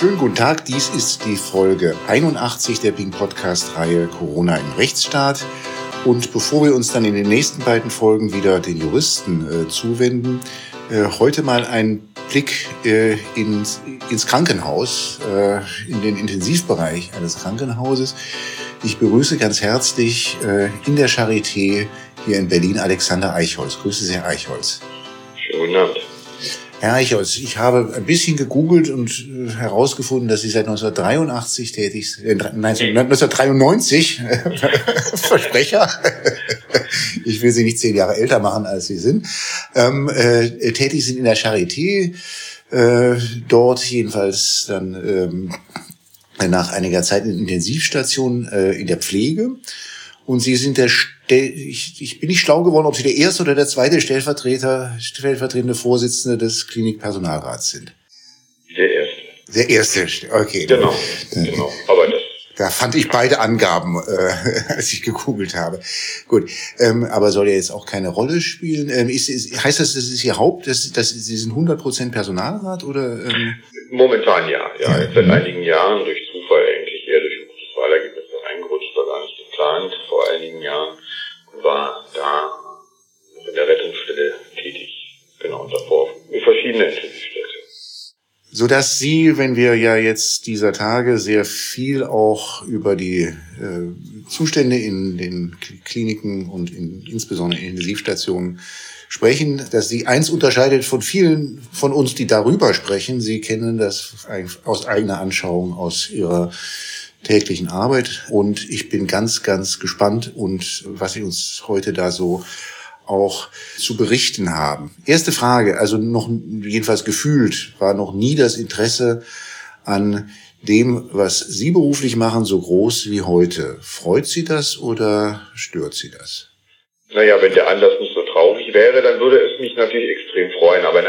Schönen guten Tag, dies ist die Folge 81 der Ping-Podcast-Reihe Corona im Rechtsstaat. Und bevor wir uns dann in den nächsten beiden Folgen wieder den Juristen zuwenden, heute mal ein Blick ins Krankenhaus, in den Intensivbereich eines Krankenhauses. Ich begrüße ganz herzlich in der Charité hier in Berlin Alexander Eichholz. Grüße Sie, Herr Eichholz. Schönen guten Abend. Herr Eichholz, ich habe ein bisschen gegoogelt und herausgefunden, dass Sie seit 1993 tätig sind. 1993, Versprecher. Ich will Sie nicht 10 Jahre älter machen, als Sie sind. Tätig sind in der Charité, dort jedenfalls dann nach einiger Zeit in Intensivstation in der Pflege. Und Sie sind ich bin nicht schlau geworden, ob Sie der erste oder der zweite stellvertretende Vorsitzende des Klinikpersonalrats sind. Der erste, okay. Genau, aber da fand ich beide Angaben, als ich gegoogelt habe. Gut, aber soll ja jetzt auch keine Rolle spielen. Heißt das ist Ihr Sie sind 100% Personalrat oder? Momentan ja. Jetzt seit einigen Jahren durch Zufall eigentlich eher durch gutes Wahlergebnis reingerutscht, war gar nicht geplant. Vor einigen Jahren war da in der Rettungsstelle tätig. Genau, und davor in verschiedenen Intensivstationen. Sodass Sie, wenn wir ja jetzt dieser Tage sehr viel auch über die Zustände in den Kliniken und insbesondere in Intensivstationen sprechen, dass Sie eins unterscheidet von vielen von uns, die darüber sprechen. Sie kennen das aus eigener Anschauung, aus Ihrer täglichen Arbeit. Und ich bin ganz, ganz gespannt und was Sie uns heute da so auch zu berichten haben. Erste Frage, also noch jedenfalls gefühlt war noch nie das Interesse an dem, was Sie beruflich machen, so groß wie heute. Freut Sie das oder stört Sie das? Naja, wenn der Anlass nicht so traurig wäre, dann würde es mich natürlich extrem freuen. Aber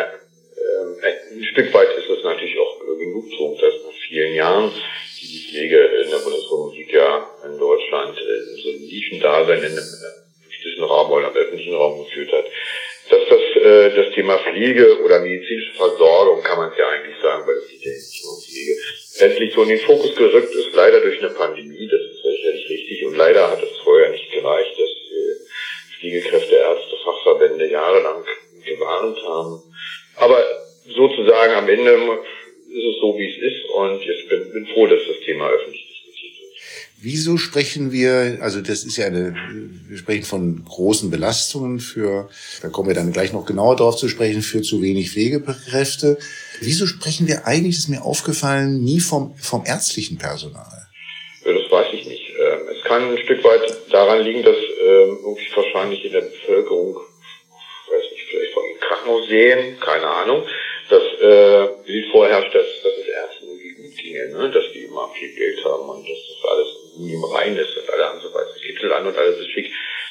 ein Stück weit ist es natürlich auch Genugtuung, dass nach vielen Jahren die Pflege in der Bundesrepublik ja in Deutschland so ein Nischendasein in einem politischen Raum oder im öffentlichen Raum geführt hat. Dass das Thema Pflege oder medizinische Versorgung, kann man es ja eigentlich sagen, weil es geht ja nicht nur um Pflege, endlich so in den Fokus gerückt ist, leider durch eine Pandemie, das ist sicherlich richtig. Und leider hat es vorher nicht gereicht, dass Pflegekräfte, Ärzte, Fachverbände jahrelang gewarnt haben. Aber sozusagen am Ende ist es so, wie es ist, und ich bin froh, dass das Thema öffentlich diskutiert wird. Wieso sprechen wir, also das ist ja wir sprechen von großen Belastungen da kommen wir dann gleich noch genauer drauf zu sprechen, für zu wenig Pflegekräfte. Wieso sprechen wir eigentlich, ist mir aufgefallen, nie vom ärztlichen Personal? Ja, das weiß ich nicht. Es kann ein Stück weit daran liegen, dass irgendwie wahrscheinlich in der Bevölkerung, weiß nicht, vielleicht von Krankenhausseen, keine Ahnung, dass Bild vorherrscht, dass es Ärzten irgendwie gut ginge, ne? Dass die immer viel Geld haben und dass das alles im Rein ist und alle haben so weiße Kittel an und alles ist schick.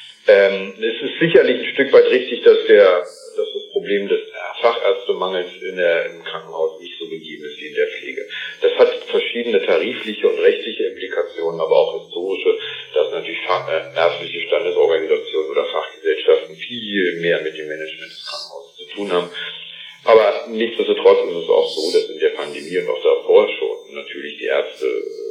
Es ist sicherlich ein Stück weit richtig, dass das Problem des Fachärztemangels im Krankenhaus nicht so gegeben ist wie in der Pflege. Das hat verschiedene tarifliche und rechtliche Implikationen, aber auch historische, dass natürlich ärztliche Standesorganisationen oder Fachgesellschaften viel mehr mit dem Management des Krankenhauses zu tun haben. Aber nichtsdestotrotz ist es auch so, dass in der Pandemie und auch davor schon natürlich die Ärzte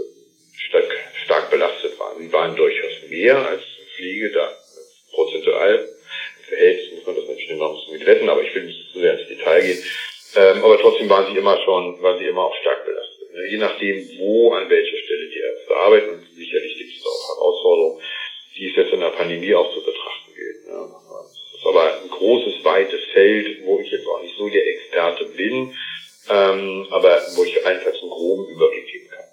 stark belastet waren. Sie waren durchaus mehr als Pflege, da prozentual im Verhältnis muss man das natürlich noch ein bisschen mit retten, aber ich will nicht zu sehr ins Detail gehen. Aber trotzdem waren sie immer auch stark belastet. Je nachdem, an welcher Stelle die Ärzte arbeiten, und sicherlich gibt es auch Herausforderungen, die es jetzt in der Pandemie auch zu betrachten gilt. Ja. Das ist aber ein großes, weites Feld, wo ich jetzt auch nicht so der Experte bin, aber wo ich einfach einen groben Überblick geben kann.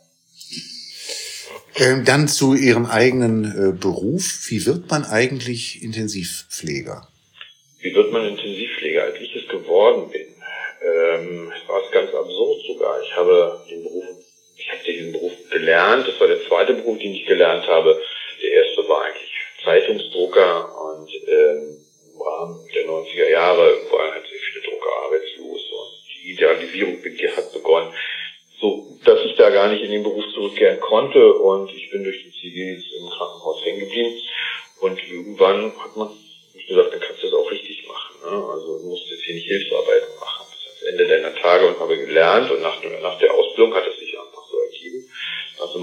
Dann zu Ihrem eigenen Beruf. Wie wird man eigentlich Intensivpfleger? Wie wird man Intensivpfleger? Als ich es geworden bin, war es ganz absurd sogar. Ich habe diesen Beruf gelernt. Das war der zweite Beruf, den ich gelernt habe. Der erste war eigentlich Zeitungsdrucker, und im Rahmen der 90er Jahre waren halt sehr viele Drucker arbeitslos und die Idealisierung hat begonnen, so dass ich da gar nicht in den Beruf zurückkehren konnte, und ich bin durch den Zivildienst im Krankenhaus hängen geblieben, und irgendwann hat man gesagt, dann kannst du das auch richtig machen, ne? Also du musst jetzt hier nicht Hilfsarbeiten machen bis ans Ende deiner Tage, und habe gelernt, und nach der Ausbildung hat es sich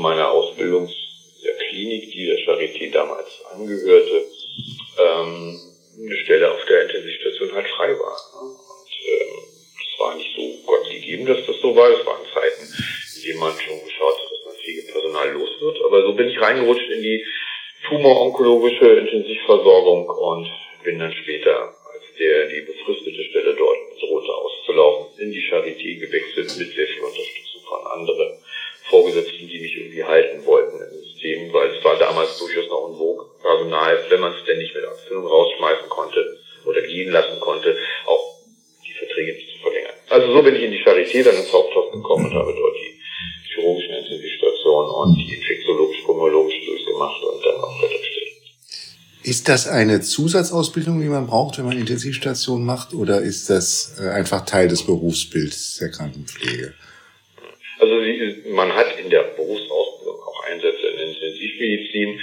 meiner Ausbildung der Klinik, die der Charité damals angehörte, eine Stelle auf der Intensivstation halt frei war. Und es war nicht so Gott gegeben, dass das so war. Das waren Zeiten, in denen man schon geschaut hat, dass man Pflegepersonal los wird. Aber so bin ich reingerutscht in die tumoronkologische Intensivversorgung und bin dann später, als die befristete Stelle dort drohte auszulaufen, in die Charité gewechselt mit sehr viel Unterstützung von anderen Vorgesetzten, die mich irgendwie halten wollten im System, weil es war damals durchaus noch en vogue, Personal, wenn man es denn nicht mit Abfindung rausschmeißen konnte oder gehen lassen konnte, auch die Verträge nicht zu verlängern. Also so bin ich in die Charité dann ins Haupthaus gekommen und habe dort die chirurgischen Intensivstationen und die infektiologisch-pulmonologisch durchgemacht und dann auch weitergestellt. Ist das eine Zusatzausbildung, die man braucht, wenn man Intensivstation macht, oder ist das einfach Teil des Berufsbilds der Krankenpflege? Also man hat in der Berufsausbildung auch Einsätze in Intensivmedizin.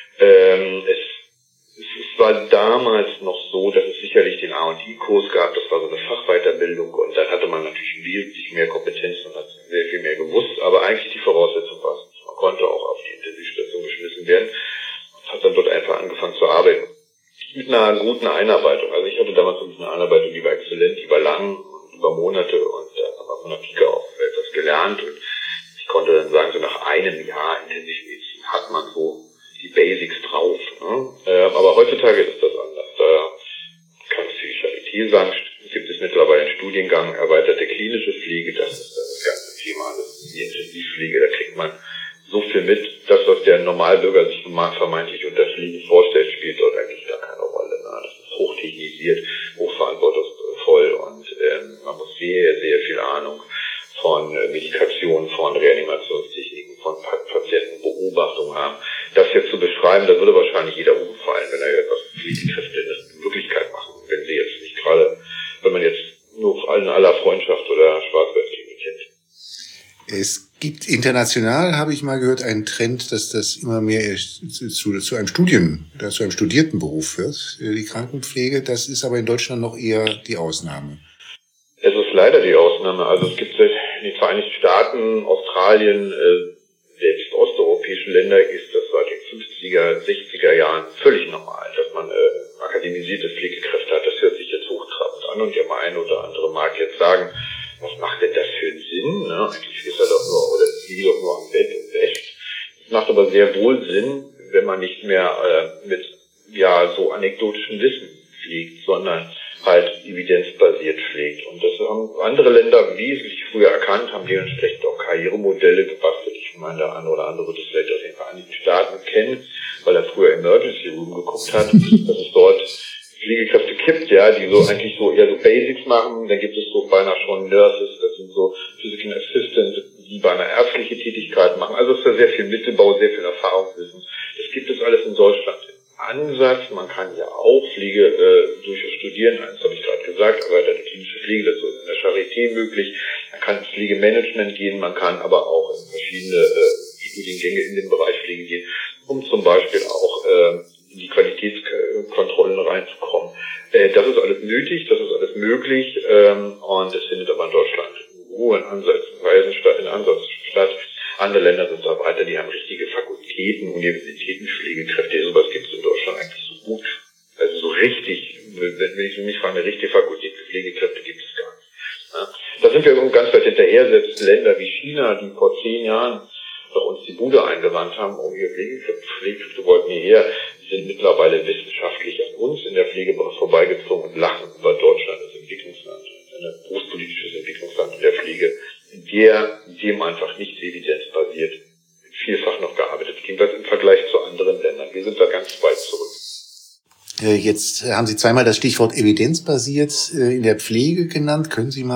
Es war damals noch so, dass es sicherlich den A&I-Kurs gab, das war so eine Fachweiterbildung und dann hatte man natürlich wesentlich mehr Kompetenzen und hat sehr viel mehr gewusst, aber eigentlich die Voraussetzung war es nicht. Man konnte auch auf die Intensivstation geschmissen werden und hat dann dort einfach angefangen zu arbeiten. Mit einer guten Einarbeitung. Also ich hatte damals eine Einarbeitung, die war exzellent, die war lang, über Monate und dann haben wir von der Pike auf etwas gelernt und ich konnte dann sagen, so nach einem Jahr Intensivmedizin hat man so die Basics drauf. Ne? Aber heutzutage ist das anders. Da kann es die Charité sagen, gibt es mittlerweile einen Studiengang erweiterte klinische Pflege, das ist das ganze Thema, das ist die Intensivpflege, da kriegt man so viel mit, das, was der Normalbürger sich vermeintlich unter Pflege vorstellt, spielt dort eigentlich gar keine Rolle. Ne? Das ist hochtechnisiert, hochverantwortungsvoll und man muss sehr, sehr viel Ahnung von Medikation, von Reanimationstechniken, von Patientenbeobachtung haben. Das jetzt zu beschreiben, da würde wahrscheinlich jeder umfallen, wenn er etwas Pflegekräfte in Wirklichkeit machen. Wenn sie jetzt nicht gerade, wenn man jetzt nur in aller Freundschaft oder Schwarzwaldklinik kennt. Es gibt international, habe ich mal gehört, einen Trend, dass das immer mehr zu einem studierten Beruf wird, die Krankenpflege. Das ist aber in Deutschland noch eher die Ausnahme. Es ist leider die Ausnahme. Also es gibt in den Vereinigten Staaten, Australien, selbst osteuropäische Länder ist das seit den 50er, 60er Jahren völlig normal, dass man akademisierte Pflegekräfte hat. Das hört sich jetzt hochtrabend an und der eine oder andere mag jetzt sagen, was macht denn das für einen Sinn? Ne? Eigentlich ist er doch nur, oder liegt doch nur am Bett und wäscht. Es macht aber sehr wohl Sinn, wenn man nicht mehr mit so anekdotischem Wissen pflegt, sondern halt evidenzbasiert pflegt. Und das haben andere Länder wesentlich früher erkannt, haben dementsprechend auch Karrieremodelle gebastelt. Ich meine, der eine oder andere wird es vielleicht aus den Vereinigten Staaten kennen, weil er früher Emergency Room geguckt hat, dass es dort Pflegekräfte gibt, die so eigentlich so eher so Basics machen. Dann gibt es so beinahe schon Nurses, das sind so Physical Assistants, die beinahe ärztliche Tätigkeiten machen. Also es ist da sehr viel Mittelbau, sehr viel Erfahrungswissen. Das gibt es alles in Deutschland. Ansatz, man kann ja auch Pflege durchaus studieren, das habe ich gerade gesagt, erweiterte klinische Pflege, das ist in der Charité möglich, man kann ins Pflegemanagement gehen, man kann aber auch in verschiedene Studiengänge in den Bereich Pflege gehen, um zum Beispiel auch in die Qualitätskontrollen reinzukommen. Das ist alles nötig, das ist alles möglich und es findet aber in Deutschland nur in Ansatzweisen statt, Andere Länder sind da weiter, die haben richtige Fakultäten, Universitäten, Pflegekräfte. Sowas gibt es in Deutschland eigentlich so gut. Also so richtig, wenn ich mich frage, eine richtige Fakultät für Pflegekräfte gibt es gar nicht. Ja. Da sind wir ganz weit hinterher, selbst Länder wie China, die vor 10 Jahren doch uns die Bude eingewandt haben, hier Pflegekräfte wollten hierher, sind mittlerweile wissenschaftlich an uns in der Pflege vorbeigezogen und lachen über Deutschland als Entwicklungsland, ein großpolitisches Entwicklungsland in der Pflege, in dem einfach nicht evidenzbasiert vielfach noch gearbeitet, jedenfalls im Vergleich zu anderen Ländern. Wir sind da ganz weit zurück. Jetzt haben Sie zweimal das Stichwort evidenzbasiert in der Pflege genannt. Können Sie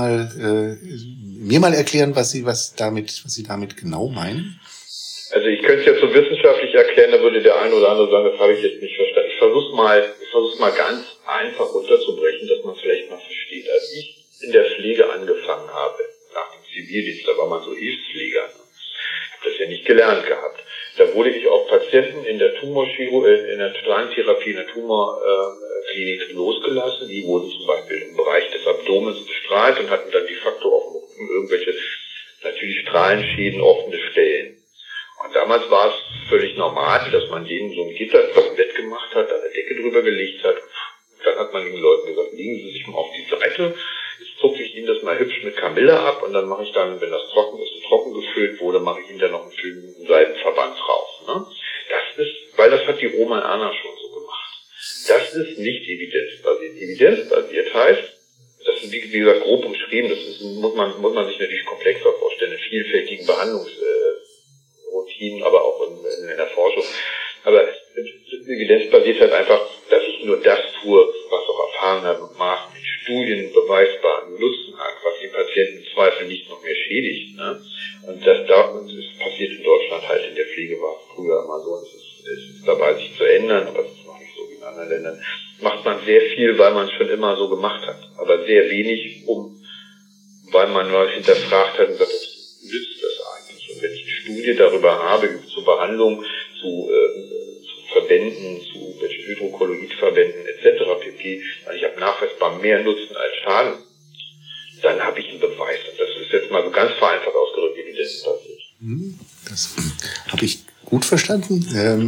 mir mal erklären, was Sie damit genau meinen? Also ich könnte es jetzt so wissenschaftlich erklären, da würde der eine oder andere sagen, das habe ich jetzt nicht verstanden. Ich versuche mal ganz einfach runterzubrechen, dass man es vielleicht mal versteht. Als ich in der Pflege angefangen habe, nach dem Zivildienst, da war man so Hilfspfleger, habe das ja nicht gelernt gehabt. Da wurde ich auf Patienten in der Tumorchirurgie, in der Strahlentherapie, in der Tumorklinik losgelassen. Die wurden zum Beispiel im Bereich des Abdomens bestrahlt und hatten dann de facto auf dem Rücken irgendwelche natürlich Strahlenschäden, offene Stellen. Und da damals war es völlig normal, dass man denen so ein Gitter vom Bett gemacht hat, da eine Decke drüber gelegt hat. Dann hat man den Leuten gesagt, legen Sie sich mal auf die Seite, jetzt zupfe ich Ihnen das mal hübsch mit Kamille ab und dann mache ich dann, wenn das trocken ist und trocken gefüllt wurde, mache ich Ihnen dann noch einen schönen Seidenverband drauf. Ne? Das ist, weil das hat die Oma und Anna schon so gemacht. Das ist nicht evidenzbasiert. Evidenzbasiert heißt, das ist wie gesagt grob umschrieben, das ist, muss man sich natürlich komplexer vorstellen, in vielfältigen Behandlungsroutinen, aber auch in der Forschung. Aber evidenzbasiert halt einfach, dass ich nur das tue, was auch erfahrenermaßen in Studien beweisbaren Nutzen hat, was den Patienten im Zweifel nicht noch mehr schädigt. Ne? Und das passiert in Deutschland halt in der Pflege, war es früher immer so, es ist dabei sich zu ändern, aber es ist noch nicht so wie in anderen Ländern. Macht man sehr viel, weil man es schon immer so gemacht hat, aber sehr wenig, weil man mal hinterfragt hat und sagt, was nützt das eigentlich? Und wenn ich eine Studie darüber habe, zur Behandlung, zu Verbänden, zu Hydrokolloidverbänden etc. pp. Ich habe nachweisbar mehr Nutzen als Schaden, dann habe ich einen Beweis. Und das ist jetzt mal so ganz vereinfacht ausgedrückt, evidenzbasiert. Das habe ich gut verstanden.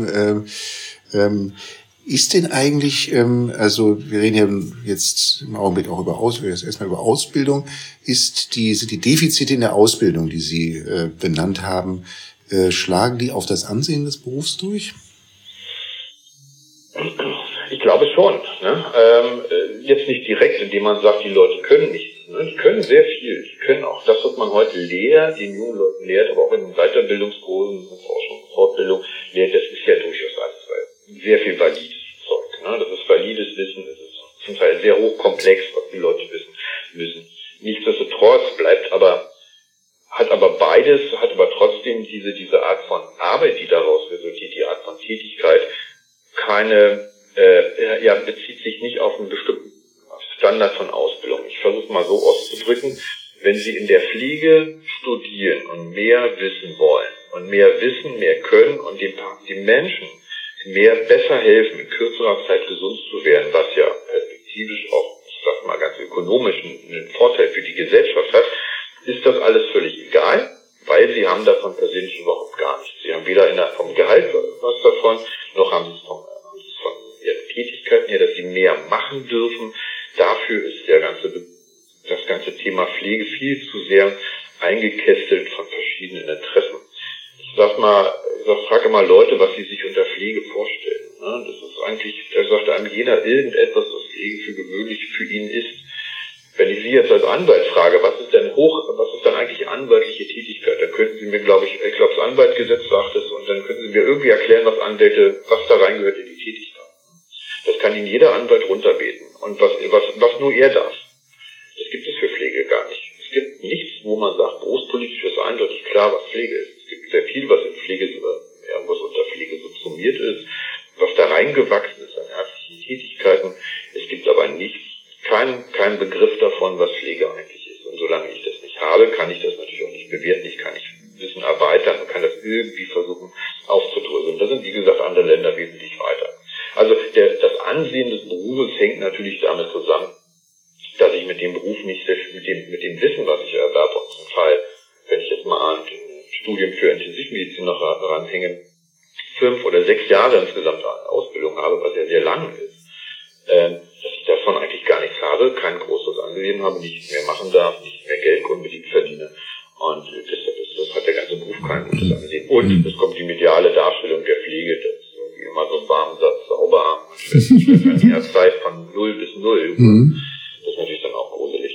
Ist denn eigentlich, also wir reden ja jetzt im Augenblick auch erstmal über Ausbildung, sind die Defizite in der Ausbildung, die Sie benannt haben, schlagen die auf das Ansehen des Berufs durch? Ich glaube schon. Ne? Jetzt nicht direkt, indem man sagt, die Leute können nichts. Ne? Die können sehr viel. Die können auch das, was man heute lehrt, den jungen Leuten lehrt, aber auch in den Weiterbildungskursen, in Forschung, Fortbildung lehrt, das ist ja durchaus alles sehr viel valides Zeug. Ne? Das ist valides Wissen, das ist zum Teil sehr hochkomplex, was die Leute wissen müssen. Nichtsdestotrotz hat aber trotzdem diese Art von Arbeit, die daraus resultiert, die Art von Tätigkeit, bezieht sich nicht auf einen bestimmten Standard von Ausbildung. Ich versuche es mal so auszudrücken, wenn Sie in der Pflege studieren und mehr wissen wollen und mehr wissen, mehr können und den Menschen besser helfen, in kürzerer Zeit gesund zu werden, was ja perspektivisch auch, ich sag mal ganz ökonomisch einen Vorteil für die Gesellschaft hat, ist das alles völlig egal, weil Sie haben davon persönlich überhaupt gar nichts. Sie haben weder vom Gehalt was davon, noch haben Sie es von Ihren Tätigkeiten her, dass Sie mehr machen dürfen. Dafür ist das ganze Thema Pflege viel zu sehr eingekästelt von verschiedenen Interessen. Ich frage immer Leute, was sie sich unter Pflege vorstellen. Das ist eigentlich, da sagt einem jeder irgendetwas, was Pflege für gewöhnlich für ihn ist. Wenn ich Sie jetzt als Anwalt frage, was ist denn eigentlich anwaltliche Tätigkeit, dann könnten Sie mir, glaube ich, das Anwaltgesetz sagt es, und dann könnten Sie mir irgendwie erklären, was da reingehört in die Tätigkeit. Das kann Ihnen jeder Anwalt runterbeten. Und was nur er darf. Das gibt es für Pflege gar nicht. Es gibt nichts, wo man sagt, berufspolitisch ist eindeutig klar, was Pflege ist. Es gibt sehr viel, was in Pflege, was unter Pflege subsumiert ist, was da reingewachsen ist an ärztlichen Tätigkeiten. Es gibt aber keinen Begriff davon, was Pflege eigentlich ist. Und solange ich das nicht habe, kann ich das natürlich auch nicht bewerten. Ich kann nicht Wissen erweitern und kann das irgendwie versuchen aufzudröseln. Da sind, wie gesagt, andere Länder wesentlich weiter. Also das Ansehen des Berufes hängt natürlich damit zusammen, dass ich mit dem Beruf nicht, mit dem Wissen, was ich erwerbe, und zum Teil, wenn ich jetzt mal an Studien für Intensivmedizin noch ranhänge, 5 oder 6 Jahre insgesamt Ausbildung habe, was ja sehr lang ist, dass ich davon eigentlich gar nichts habe, kein großes Ansehen habe, nichts mehr machen darf, nicht mehr Geld unbedingt verdiene. Und das hat der ganze Beruf kein gutes Ansehen. Und es kommt die mediale Darstellung der Pflege, das ist irgendwie immer so ein warmen Satz, sauber haben, in der Zeit von 0 bis 0. Das ist natürlich dann auch gruselig.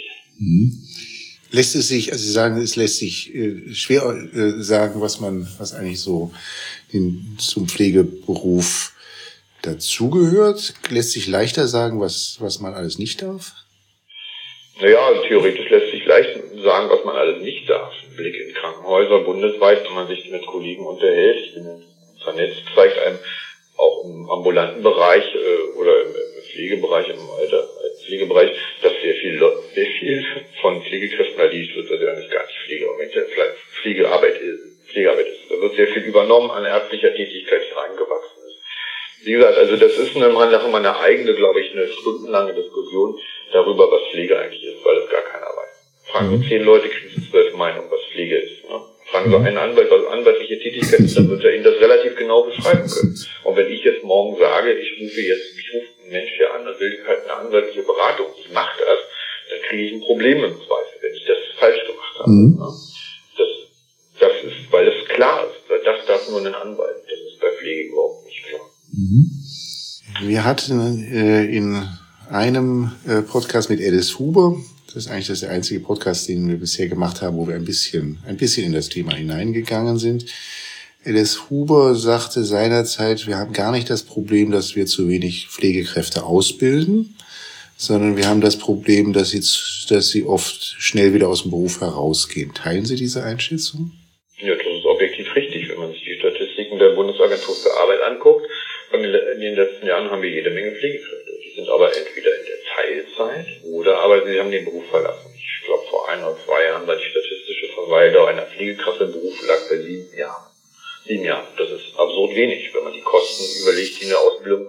Lässt es sich, also Sie sagen, es lässt sich schwer sagen, was eigentlich so zum Pflegeberuf dazugehört. Lässt sich leichter sagen, was man alles nicht darf? Naja, theoretisch lässt sich leicht sagen, was man alles nicht darf. Ein Blick in Krankenhäuser bundesweit, wenn man sich mit Kollegen unterhält, ich bin vernetzt, zeigt einem auch im ambulanten Bereich oder im Pflegebereich, Pflegebereich, dass sehr viel von Pflegekräften erledigt wird, was ja eigentlich gar nicht Pflegearbeit ist. Da wird sehr viel übernommen an ärztlicher Tätigkeit, die reingewachsen ist. Wie gesagt, also das ist eine eigene, glaube ich, eine stundenlange Diskussion darüber, was Pflege eigentlich ist, weil es gar keiner weiß. Fragen Sie 10 Leute, kriegen Sie 12 Meinungen, was Pflege ist. Ne? Fragen fragen Sie einen Anwalt, was anwaltliche Tätigkeit ist, dann wird er Ihnen das relativ genau beschreiben können. Und wenn ich jetzt morgen sage, ich rufe einen Mensch hier an und will halt eine anwaltliche Beratung, ich mache das, dann kriege ich ein Problem im Zweifel, wenn ich das falsch gemacht habe. Mhm. Das ist, weil es klar ist, weil das darf nur ein Anwalt. Das ist bei Pflege überhaupt nicht klar. Mhm. Wir hatten in einem Podcast mit Alice Huber, das ist eigentlich der einzige Podcast, den wir bisher gemacht haben, wo wir ein bisschen in das Thema hineingegangen sind. Alice Huber sagte seinerzeit, wir haben gar nicht das Problem, dass wir zu wenig Pflegekräfte ausbilden, sondern wir haben das Problem, dass sie oft schnell wieder aus dem Beruf herausgehen. Teilen Sie diese Einschätzung? Ja, das ist objektiv richtig, wenn man sich die Statistiken der Bundesagentur für Arbeit anguckt. In den letzten Jahren haben wir jede Menge Pflegekräfte. Die sind aber entweder in der Teilzeit aber sie haben den Beruf verlassen. Ich glaube, vor 1 oder 2 Jahren war die statistische Verweildauer einer Pflegekraft im Beruf lag bei 7 Jahren. 7 Jahre. Das ist absurd wenig, wenn man die Kosten überlegt, die eine Ausbildung,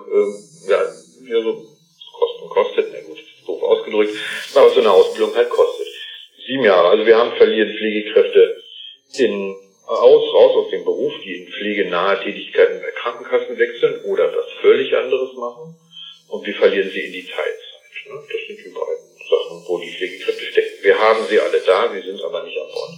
Kosten kostet, na gut, das ist doof ausgedrückt, aber so eine Ausbildung halt kostet. 7 Jahre. Also wir verlieren Pflegekräfte raus aus dem Beruf, die in pflegenahe Tätigkeiten bei Krankenkassen wechseln oder was völlig anderes machen. Und wir verlieren sie in die Teilzeit. Das sind die beiden Sachen, wo die Pflegekräfte stecken. Wir haben sie alle da, sie sind aber nicht an Bord.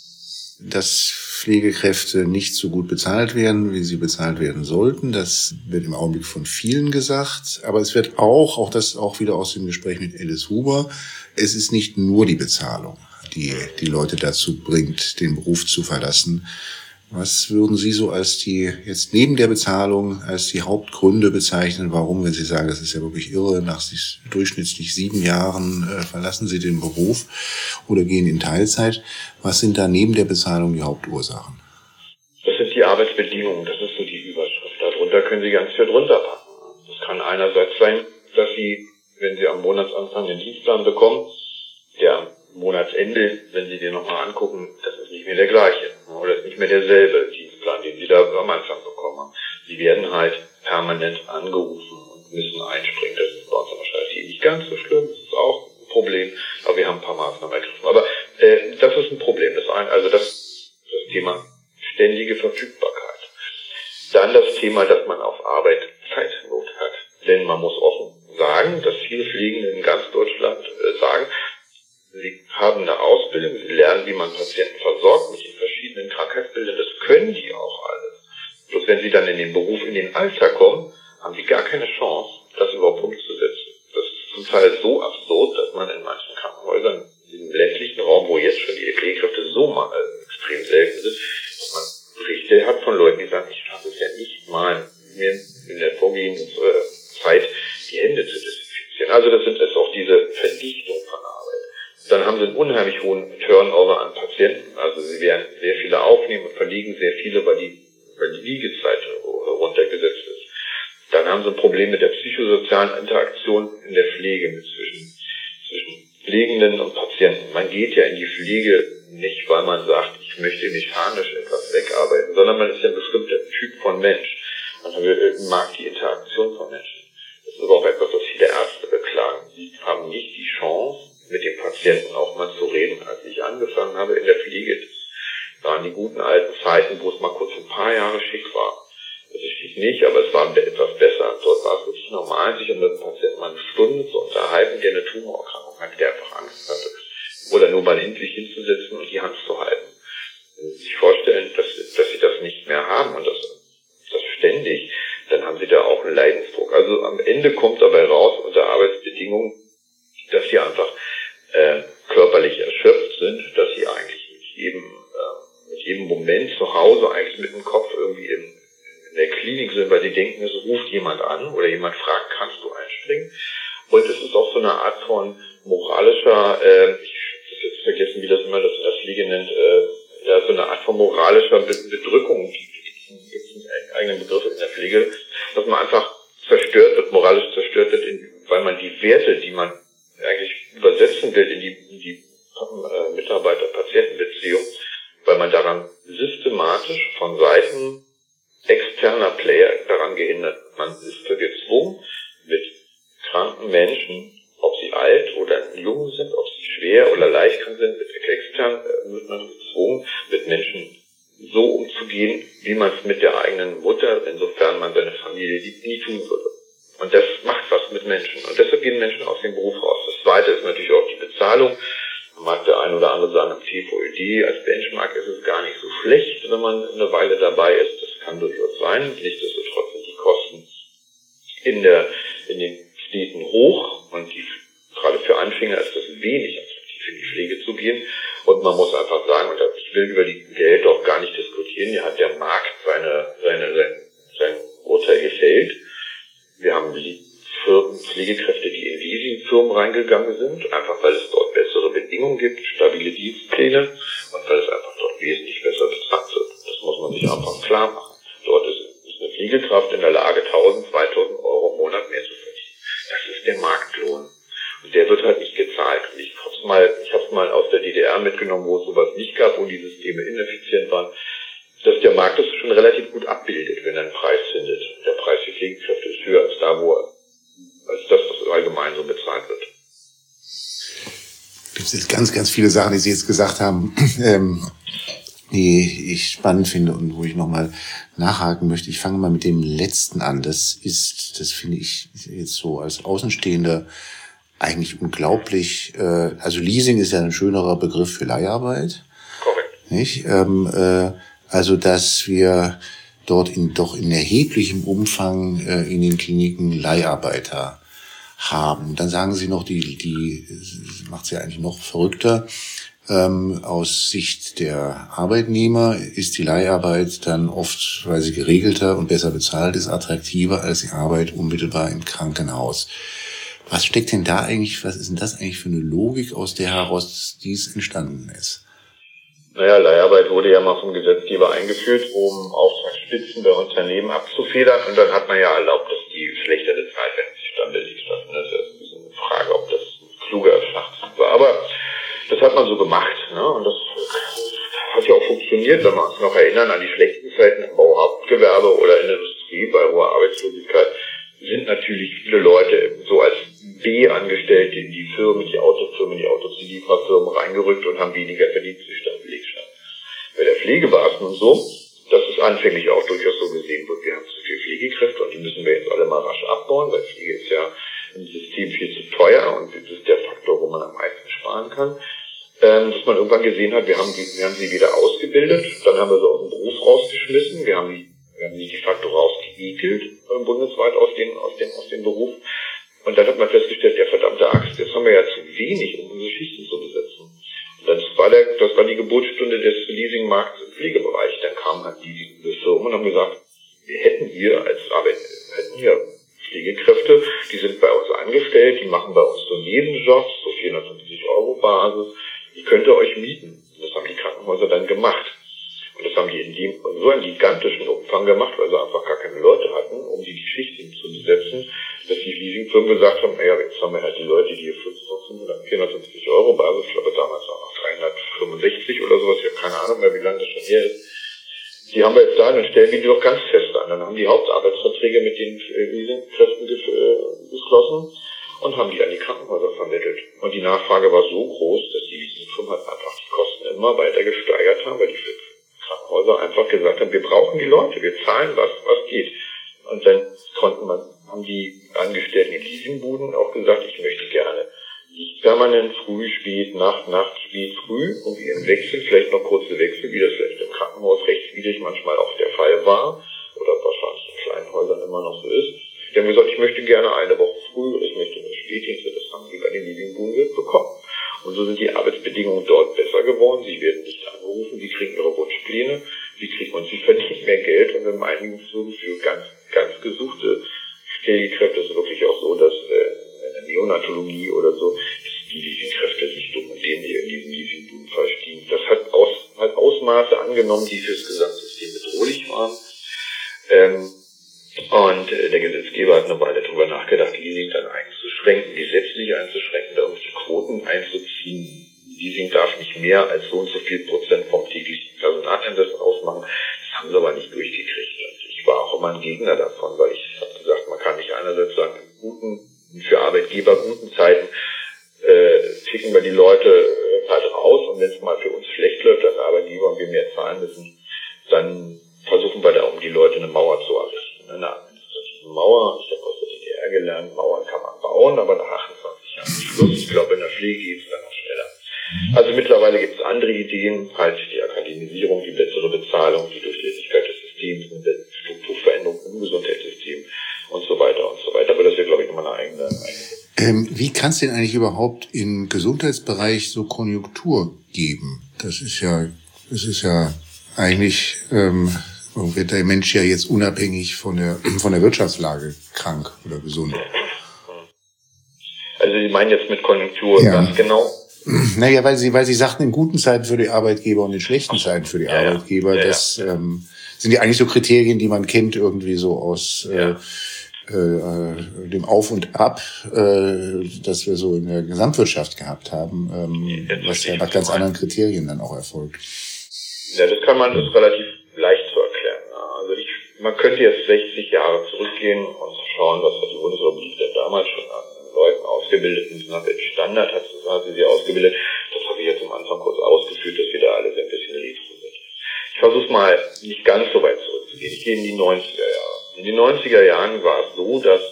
Dass Pflegekräfte nicht so gut bezahlt werden, wie sie bezahlt werden sollten, das wird im Augenblick von vielen gesagt. Aber es wird auch das wieder aus dem Gespräch mit Alice Huber, es ist nicht nur die Bezahlung, die Leute dazu bringt, den Beruf zu verlassen. Was würden Sie so jetzt neben der Bezahlung als die Hauptgründe bezeichnen, warum, wenn Sie sagen, das ist ja wirklich irre, nach durchschnittlich 7 Jahren verlassen Sie den Beruf oder gehen in Teilzeit, was sind da neben der Bezahlung die Hauptursachen? Das sind die Arbeitsbedingungen, das ist so die Überschrift. Darunter können Sie ganz viel drunter packen. Das kann einerseits sein, dass Sie, wenn Sie am Monatsanfang den Dienstplan bekommen, der Monatsende, wenn Sie den nochmal angucken, das ist nicht mehr der gleiche oder ist nicht mehr derselbe Dienstplan, den Sie da am Anfang bekommen haben. Sie werden halt permanent angerufen und müssen einspringen. Das ist bei uns wahrscheinlich nicht ganz so schlimm, das ist auch ein Problem, aber wir haben ein paar Maßnahmen ergriffen. Aber das ist ein Problem. Das Thema ständige Verfügbarkeit. Dann das Thema, dass man auf Arbeit Zeitnot hat. Denn man muss offen sagen, dass viele Pflegende in ganz Deutschland sagen, sie haben eine Ausbildung, sie lernen, wie man Patienten versorgt mit den verschiedenen Krankheitsbildern, das können die auch alles. Bloß wenn sie dann in den Beruf, in den Alltag kommen, haben sie gar keine Chance, das überhaupt umzusetzen. Das ist zum Teil so absurd, dass man in manchen Krankenhäusern, im ländlichen Raum, wo jetzt schon die Pflegekräfte so extrem selten sind, dass man Berichte hat von Leuten, die sagen, ich schaffe es ja nicht mal, mir in der vorgehenden Zeit die Hände zu desinfizieren. Also das ist auch diese Verdichtung von Arbeit. Dann haben sie einen unheimlich hohen Turnover an Patienten. Also sie werden sehr viele aufnehmen und verlegen sehr viele, weil die Liegezeit runtergesetzt ist. Dann haben sie ein Problem mit der psychosozialen Interaktion in der Pflege zwischen Pflegenden und Patienten. Man geht ja in die Pflege nicht, weil man sagt, ich möchte mechanisch etwas wegarbeiten, sondern man ist ja ein bestimmter Typ von Mensch. Man mag die Interaktion von Menschen. Das ist aber auch etwas, was viele Ärzte beklagen. Sie haben nicht die Chance, mit den Patienten auch mal zu reden. Als ich angefangen habe in der Pflege, das waren die guten alten Zeiten, wo es mal kurz ein paar Jahre schick war. Das ist schick nicht, aber es war etwas besser. Dort war es wirklich normal, sich mit dem Patienten mal eine Stunde zu unterhalten, der eine Tumorerkrankung hat, der einfach Angst hatte. Oder nur mal endlich hinzusetzen und die Hand zu halten. Wenn Sie sich vorstellen, dass Sie das nicht mehr haben und das ständig, dann haben Sie da auch einen Leidensdruck. Also am Ende kommt dabei raus, unter Arbeitsbedingungen, dass Sie einfach körperlich erschöpft sind, dass Sie eigentlich mit jedem Moment zu Hause eigentlich mit dem Kopf irgendwie in der Klinik sind, weil Sie denken, es ruft jemand an oder jemand fragt, kannst du einspringen? Und es ist auch so eine Art von moralischer, ich habe jetzt vergessen, wie das immer das in der Pflege nennt, so eine Art von moralischer Bedrückung. Gibt es einen eigenen Begriff in der Pflege, dass man einfach zerstört wird, moralisch zerstört wird, weil man die Werte, die man eigentlich übersetzen will in die Mitarbeiter-Patienten-Beziehung, weil man daran systematisch von Seiten externer Player daran gehindert. Man ist gezwungen, mit kranken Menschen, ob sie alt oder jung sind, ob sie schwer oder leicht krank sind, mit extern wird man gezwungen, mit Menschen umzugehen, wie man es mit der eigenen Mutter, insofern man seine Familie liebt, nie tun würde. Und das macht was mit Menschen. Und deshalb gehen Menschen aus dem Beruf raus. Das Zweite ist natürlich auch die Bezahlung. Mag der ein oder andere sagen, im TVÖD als Benchmark ist es gar nicht so schlecht, wenn man eine Weile dabei ist. Das kann durchaus sein. Nichtsdestotrotz sind die Kosten in den Städten hoch und gerade für Anfänger ist das wenig attraktiv, in die Pflege zu gehen. Und man muss einfach sagen, und ich will über die Geld auch gar nicht diskutieren, hier hat der Markt sein Urteil gefällt. Wir haben Pflegekräfte, die in Leasingfirmen reingegangen sind, einfach weil es dort bessere Bedingungen gibt, stabile Dienstpläne und weil es einfach dort wesentlich besser bezahlt wird. Das muss man sich einfach klar machen. Dort ist eine Pflegekraft in der Lage, 1.000, 2.000 Euro im Monat mehr zu verdienen. Das ist der Marktlohn. Und der wird halt nicht gezahlt. Und ich hab's mal aus der DDR mitgenommen, wo es sowas nicht gab, wo die Systeme ineffizient waren, dass der Markt das schon relativ gut abbildet, wenn er einen Preis findet. Der Preis für Pflegekräfte ist höher als da, als das, was allgemein so bezahlt wird. Es gibt ganz, ganz viele Sachen, die Sie jetzt gesagt haben, die ich spannend finde und wo ich nochmal nachhaken möchte. Ich fange mal mit dem letzten an. Das finde ich jetzt so als Außenstehender eigentlich unglaublich. Also Leasing ist ja ein schönerer Begriff für Leiharbeit. Korrekt. Nicht? Also dass wir dort doch in erheblichem Umfang in den Kliniken Leiharbeiter haben. Dann sagen Sie noch, die macht es ja eigentlich noch verrückter. Aus Sicht der Arbeitnehmer ist die Leiharbeit dann oft, weil sie geregelter und besser bezahlt ist, attraktiver als die Arbeit unmittelbar im Krankenhaus. Was steckt denn da eigentlich, was ist denn das eigentlich für eine Logik, aus der heraus dies entstanden ist? Naja, Leiharbeit wurde ja mal vom Gesetzgeber eingeführt, um Auftragsspitzen der Unternehmen abzufedern. Und dann hat man ja erlaubt, dass die schlechter bezahlt werden, die Stabilität. Das ist ja ein bisschen eine Frage, ob das ein kluger Schachzug war. Aber das hat man so gemacht, ne? Und das hat ja auch funktioniert, wenn wir uns noch erinnern an die schlechten Zeiten im Bauhauptgewerbe oder in der Industrie bei hoher Arbeitslosigkeit. Sind natürlich viele Leute so als B-Angestellte in die Firmen, die Autofirmen, die Autozuliefererfirmen reingerückt und haben weniger verdient durch den Belegstand. Bei der Pflege war es nun so, dass es anfänglich auch durchaus so gesehen wird, wir haben zu viele Pflegekräfte und die müssen wir jetzt alle mal rasch abbauen, weil Pflege ist ja im System viel zu teuer und das ist der Faktor, wo man am meisten sparen kann. Dass man irgendwann gesehen hat, wir haben sie wieder ausgebildet, dann haben wir sie aus dem Beruf rausgeschmissen, wir haben sie de facto rausgeekelt, bundesweit aus dem Beruf. Und dann hat man festgestellt, der verdammte Axt, jetzt haben wir ja zu wenig, um unsere Schichten zu besetzen. Und das war die Geburtsstunde des Leasingmarkts im Pflegebereich. Dann kamen halt die Firmen und haben gesagt, wir hätten hier Pflegekräfte, die sind bei uns angestellt, die machen bei uns so Nebenjobs, so 450 € Basis, die könnt ihr euch mieten. Und das haben die Krankenhäuser dann gemacht. Und das haben die in so einem gigantischen Umfang gemacht, weil sie einfach gar keine Leute hatten, um die Schichten zu besetzen, dass die Leasingfirmen gesagt haben, naja, jetzt haben wir halt die Leute, die hier 450 € Basis, ich glaube damals auch noch 365 oder sowas, ich habe keine Ahnung mehr, wie lange das schon her ist. Die haben wir jetzt da, dann stellen wir die doch ganz fest an. Dann haben die Hauptarbeitsverträge mit den Leasingkräften geschlossen und haben die an die Krankenhäuser vermittelt. Und die Nachfrage war so groß, dass die Leasingfirmen halt einfach die Kosten immer weiter gesteigert haben, weil die Krankenhäuser einfach gesagt haben, wir brauchen die Leute, wir zahlen was geht. Und dann haben die Angestellten in Leasingbuden auch gesagt, ich möchte gerne nicht permanent früh, spät, Nacht, spät, früh, irgendwie im Wechsel, vielleicht noch kurze Wechsel, wie das vielleicht im Krankenhaus rechtswidrig manchmal auch der Fall war, oder wahrscheinlich in kleinen Häusern immer noch so ist. Die haben gesagt, ich möchte gerne eine Woche früh, ich möchte eine Spätdienste, das haben sie bei den Leasingbuden bekommen. Und so sind die Arbeitsbedingungen dort besser geworden, sie werden nicht angerufen, sie kriegen ihre Wunschpläne, sie verdienen mehr Geld und in einigen Firmen für ganz, ganz gesuchte Pflegekräfte ist es wirklich auch so, dass in der Neonatologie oder so, dass die Leasingkräfte sich dumm und dämlich in diesen Leasingbuden verstehen. Das hat Ausmaße angenommen, die fürs Gesamtsystem bedrohlich waren. Und der Gesetzgeber hat eine Weile darüber nachgedacht, Leasing dann einzuschränken, gesetzlich einzuschränken, da irgendwelche Quoten einzuziehen. Leasing darf nicht mehr als so und so viel Prozent vom täglichen Personaleinsatz ausmachen. Das haben sie aber nicht durchgekriegt. Und ich war auch immer ein Gegner davon, weil ich habe gesagt, man kann nicht einerseits sagen, für Arbeitgeber guten Zeiten schicken wir die Leute halt raus und wenn es mal für uns schlecht läuft als Arbeitgeber und wir mehr zahlen müssen, dann versuchen wir da um die Leute eine Mauer zu errichten. Eine administrative Mauer. Ich habe aus der DDR gelernt, Mauern kann man bauen, aber nach 28 Jahren Schluss. Ich glaube, in der Pflege geht es dann noch schneller. Also mittlerweile gibt es andere Ideen, halt die Akademisierung, die bessere Bezahlung, die Durchlässigkeit des Systems, eine Strukturveränderung im Gesundheitssystem und so weiter und so weiter. Aber das wäre, glaube ich, nochmal eine eigene. Wie kann es denn eigentlich überhaupt im Gesundheitsbereich so Konjunktur geben? Das ist ja eigentlich wird der Mensch ja jetzt unabhängig von der Wirtschaftslage krank oder gesund. Also Sie meinen jetzt mit Konjunktur ganz genau? Naja, weil Sie sagten, in guten Zeiten für die Arbeitgeber und in schlechten Zeiten für die Arbeitgeber. Das sind ja eigentlich so Kriterien, die man kennt irgendwie so aus dem Auf und Ab, das wir so in der Gesamtwirtschaft gehabt haben, was ja nach ganz anderen Kriterien dann auch erfolgt. Ja, das ist relativ leicht zu erklären. Also man könnte jetzt 60 Jahre zurückgehen und schauen, was hat die Bundesrepublik denn damals schon an Leuten ausgebildet und nach welchem Standard hat sie ausgebildet. Das habe ich jetzt am Anfang kurz ausgeführt, dass wir da alle ein bisschen retro sind. Ich versuche mal nicht ganz so weit zurückzugehen. Ich gehe in die 90er Jahre. In den 90er Jahren war es so, dass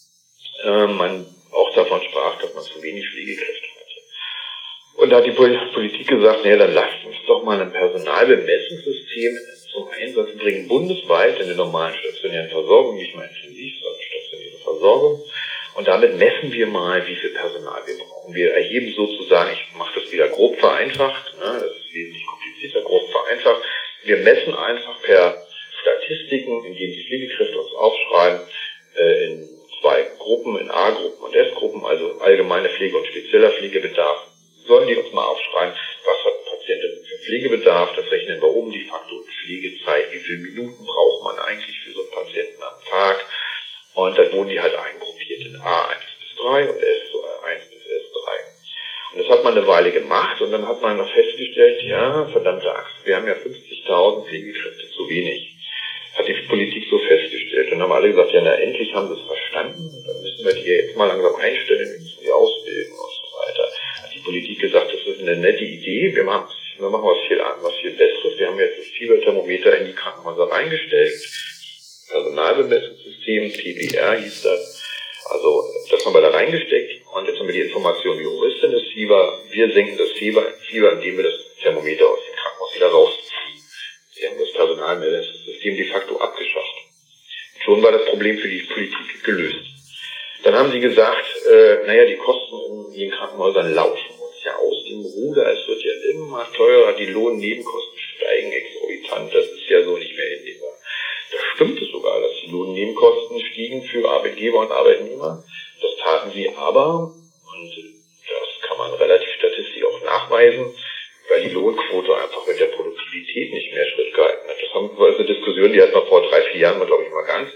man auch davon sprach, dass man zu wenig Pflegekräfte hatte. Und da hat die Politik gesagt, naja, dann lasst uns doch mal ein Personalbemessungssystem zum Einsatz bringen, bundesweit in der normalen stationären Versorgung, nicht mal intensiv, sondern stationäre Versorgung. Und damit messen wir mal, wie viel Personal wir brauchen. Wir erheben sozusagen, ich mache das wieder grob vereinfacht, das ist wesentlich komplizierter, grob vereinfacht. Wir messen einfach per Statistiken, indem die Pflegekräfte uns aufschreiben, in zwei Gruppen, in A-Gruppen und S-Gruppen, also allgemeine Pflege und spezieller Pflegebedarf, sollen die uns mal aufschreiben, was hat ein Patient für Pflegebedarf, das rechnen wir um, die Faktor Pflegezeit, wie viele Minuten braucht man eigentlich für so einen Patienten am Tag. Und dann wurden die halt eingruppiert in A1 bis 3 und S1 bis S3. Und das hat man eine Weile gemacht und dann hat man noch festgestellt, ja, verdammte Axt, wir haben ja 50.000 Pflegekräfte zu wenig. Hat die Politik so festgestellt. Und dann haben alle gesagt, ja, na, endlich haben sie es verstanden. Dann müssen wir die jetzt mal langsam einstellen, wir müssen die ausbilden und so weiter. Hat die Politik gesagt, das ist eine nette Idee, wir machen was viel Besseres. Wir haben jetzt das Fieberthermometer in die Krankenhäuser reingestellt. Personalbemessungssystem, PBR hieß das. Also, das haben wir da reingesteckt. Und jetzt haben wir die Information, wie hoch ist denn das Fieber? Wir senken das Fieber, indem wir das Thermometer aus dem Krankenhaus wieder rausziehen. Sie haben das Personalbemessungssystem de facto abgeschafft. Schon war das Problem für die Politik gelöst. Dann haben sie gesagt, die Kosten in den Krankenhäusern laufen uns ja aus dem Ruder. Es wird ja immer teurer, die Lohnnebenkosten steigen exorbitant. Das ist ja so nicht mehr hinnehmbar. Da stimmt es sogar, dass die Lohnnebenkosten stiegen für Arbeitgeber und Arbeitnehmer. Das taten sie aber, und das kann man relativ statistisch auch nachweisen, weil die Lohnquote einfach mit der Produktivität nicht mehr Schritt gehalten hat. Das war eine Diskussion, die hat man vor 3-4 Jahren, glaube ich, mal ganz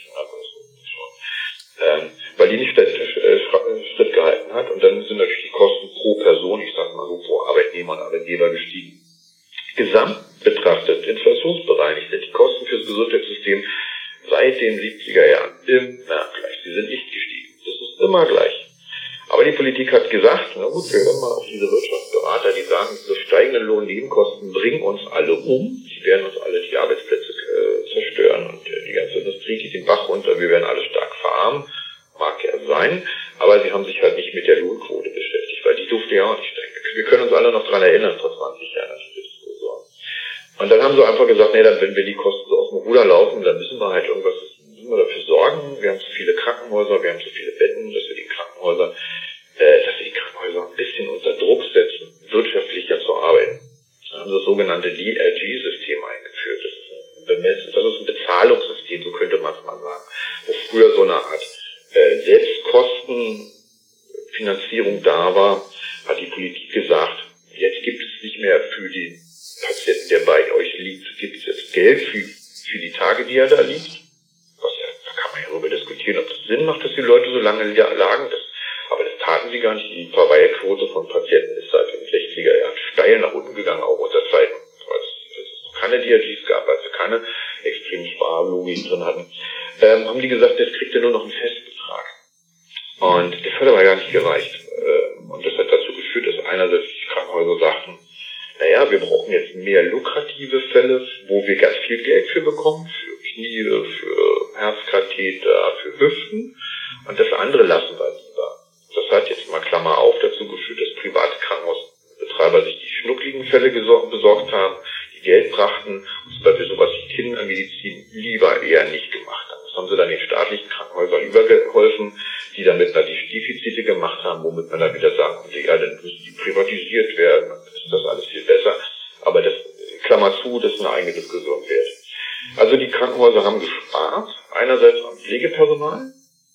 weil die nicht Schritt gehalten hat. Und dann sind natürlich die Kosten pro Person, ich sage mal so, pro Arbeitnehmer und Arbeitgeber gestiegen. Gesamt betrachtet, inflationsbereinigt, sind die Kosten fürs Gesundheitssystem seit den 70er Jahren immer gleich. Sie sind nicht gestiegen. Das ist immer gleich. Aber die Politik hat gesagt, na gut, wir hören mal auf diese Wirtschaftsberater, die sagen, diese steigenden Lohnnebenkosten bringen uns alle um. Die werden uns alle die Arbeitsplätze zerstören und die ganze Industrie geht den Bach runter. Wir werden alle stark verarmen. Mag ja sein. Aber sie haben sich halt nicht mit der Lohnquote beschäftigt, weil die durfte ja auch nicht steigen. Wir können uns alle noch dran erinnern, vor 20 Jahren an diese Diskussion. Und dann haben sie einfach gesagt, dann, wenn wir die Kosten so aus dem Ruder laufen, dann müssen wir halt müssen wir dafür sorgen. Wir haben zu viele Krankenhäuser, wir haben zu viele Betten, dass wir die Krankenhäuser ein bisschen unter Druck setzen, wirtschaftlicher zu arbeiten. Dann haben sie das sogenannte DRG-System eingeführt. Das ist ein Bezahlungssystem, so könnte man es mal sagen. Wo früher so eine Art Selbstkostenfinanzierung da war, hat die Politik gesagt, jetzt gibt es nicht mehr für den Patienten, der bei euch liegt, gibt es jetzt Geld für die Tage, die er da liegt. Da kann man ja darüber diskutieren, ob das Sinn macht, dass die Leute so lange lagen. Aber das taten sie gar nicht. Die Verweilquote von Patienten ist seit den 60er Jahren steil nach unten gegangen, auch unter Zeiten, als es keine DRGs gab, als wir keine extremen Sparlogik drin hatten. Haben die gesagt, jetzt kriegt ihr nur noch einen Festbetrag. Und das hat aber gar nicht gereicht. Und das hat dazu geführt, dass einerseits die Krankenhäuser sagten, naja, wir brauchen jetzt mehr lukrative Fälle, wo wir ganz viel Geld für bekommen, für Knie, für Herzkatheter, für Hüften, und das andere lassen wir lieber. Das hat jetzt mal Klammer auf dazu geführt, dass private Krankenhausbetreiber sich die schnuckligen Fälle besorgt haben, die Geld brachten, und es bei sowas wie Kindermedizin lieber eher nicht gemacht haben. Das haben sie dann den staatlichen Krankenhäusern übergeholfen, die dann mit einer Defizite gemacht haben, womit man dann wieder sagen konnte, ja, dann müssen die privatisiert werden, dann ist das alles viel besser. Aber das, Klammer zu, das ist eine eigene Diskussion wert. Also die Krankenhäuser haben gespart, einerseits am Pflegepersonal,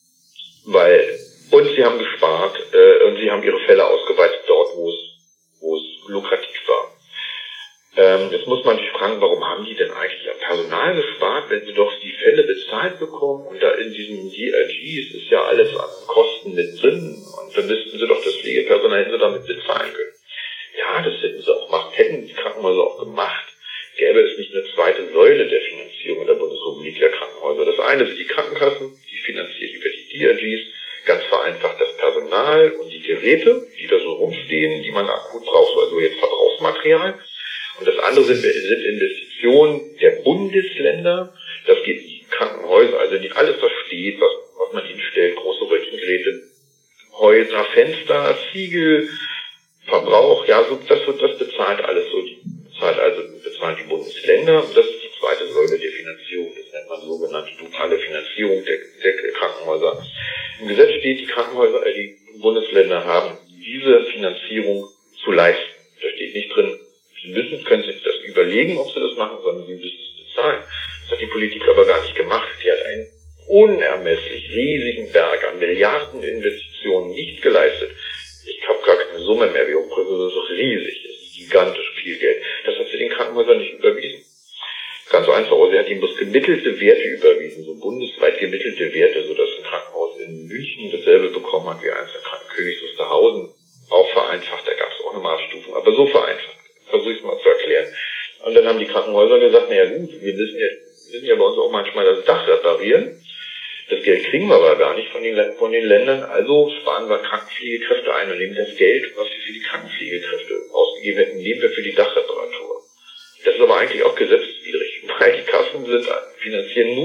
und sie haben gespart, und sie haben ihre Fälle ausgeweitet dort, wo es lukrativ war. Jetzt muss man sich fragen, warum haben die denn eigentlich am Personal gespart, wenn sie doch die Fälle bezahlt bekommen, und da in diesen DRGs ist ja alles an Kosten mit drin, und dann müssten sie doch das Pflegepersonal hätten sie damit bezahlen können. Ja, das hätten sie auch gemacht, hätten die Krankenhäuser auch gemacht, gäbe es nicht eine zweite Säule der Finanzierung in der Bundesrepublik der Krankenhäuser. Das eine sind die Krankenkassen, die finanzieren über die DRGs, ganz vereinfacht das Personal und die Geräte, die da so rumstehen, die man akut braucht, also jetzt Verbrauchsmaterial. Und das andere sind Investitionen der Bundesländer. Das geht in die Krankenhäuser, also nicht alles, was steht, was man ihnen stellt, große Röntgengeräte, Häuser, Fenster, Ziegel, Verbrauch, ja, so, das bezahlt alles so, bezahlen die Bundesländer. Und das ist die zweite Säule der Finanzierung, das nennt man sogenannte duale Finanzierung der Krankenhäuser. Im Gesetz steht, die Bundesländer haben diese Finanzierung zu leisten. Da steht nicht drin, sie können sich das überlegen, ob sie das machen, sondern sie müssen es bezahlen. Das hat die Politik aber gar nicht gemacht. Die hat einen unermesslich riesigen Berg an Milliardeninvestitionen nicht geleistet. Ich habe gar keine Summe mehr, wie hoch das ist doch riesig, das ist gigantisch viel Geld. Das hat sie den Krankenhäusern nicht überwiesen. Ganz einfach, sie hat ihnen bloß gemittelte Werte überwiesen, so bundesweit gemittelte Werte, sodass ein Krankenhaus in München dasselbe bekommen hat wie eins in Königs Wusterhausen. Auch vereinfacht, da gab es auch eine Maßstufung, aber so vereinfacht. Versuche ich es mal zu erklären. Und dann haben die Krankenhäuser gesagt, naja gut, wir müssen ja bei uns auch manchmal das Dach reparieren. Das Geld kriegen wir aber gar nicht von den Ländern, also sparen wir Krankenpflegekräfte ein und nehmen das Geld, was wir für die Krankenpflegekräfte ausgegeben hätten, nehmen wir für die Dachreparatur. Das ist aber eigentlich auch gesetzeswidrig, weil die Kassen finanzieren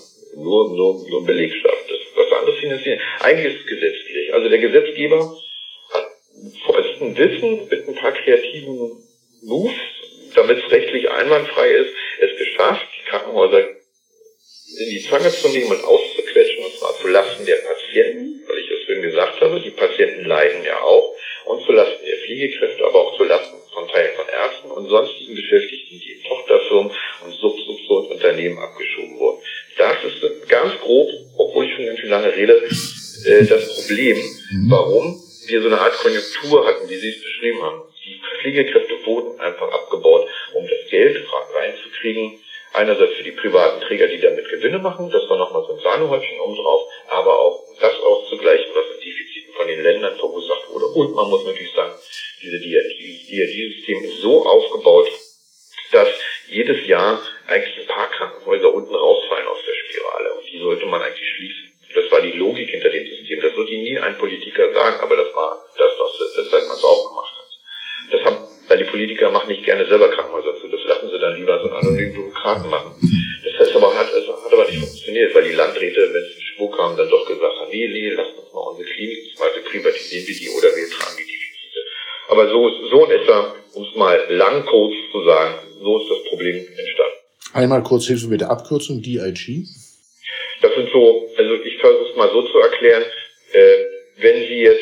nur Belegschaft. Das, was anderes finanzieren, eigentlich ist es gesetzwidrig. Also der Gesetzgeber hat vollsten Wissen mit ein paar kreativen Moves, damit es rechtlich einwandfrei ist, es geschafft, die Krankenhäuser in die Zange zu nehmen und auszuquetschen, und zwar zulasten der Patienten, weil ich es vorhin gesagt habe, die Patienten leiden ja auch, und zulasten der Pflegekräfte, aber auch zulasten von Teilen von Ärzten und sonstigen Beschäftigten, die in Tochterfirmen und Subunternehmen abgeschoben wurden. Das ist ganz grob, obwohl ich schon ganz schön lange rede, das Problem, warum wir so eine Art Konjunktur hatten, wie Sie es beschrieben haben. Die Pflegekräfte wurden einfach abgebaut, um das Geld reinzukriegen. Einerseits für die privaten Träger, die damit Gewinne machen, das war nochmal so ein Sahnehäubchen oben drauf, aber auch das auszugleichen, was an Defiziten von den Ländern verursacht wurde. Und man muss natürlich sagen, dieses DRG-System ist so aufgebaut, dass jedes Jahr eigentlich ein paar Krankenhäuser unten rausfallen aus der Spirale, und die sollte man eigentlich schließen. Das war die Logik hinter dem System. Das wird Ihnen nie ein Politiker sagen, aber das war das, weshalb man es auch gemacht hat. Weil die Politiker machen nicht gerne selber Krankenhäuser zu. Das lassen sie dann lieber so einen anonymen Bürokraten machen. Das heißt aber, hat aber nicht funktioniert, weil die Landräte, wenn es in Spuk kam, dann doch gesagt haben, nee, lasst uns mal unsere Kliniken, also privatisieren wir die oder wir tragen die Defizite. Aber so in etwa, um es mal lang kurz zu sagen, so ist das Problem entstanden. Einmal kurz Hilfe mit der Abkürzung, DIG. Das sind so, also ich versuche es mal so zu erklären, wenn Sie jetzt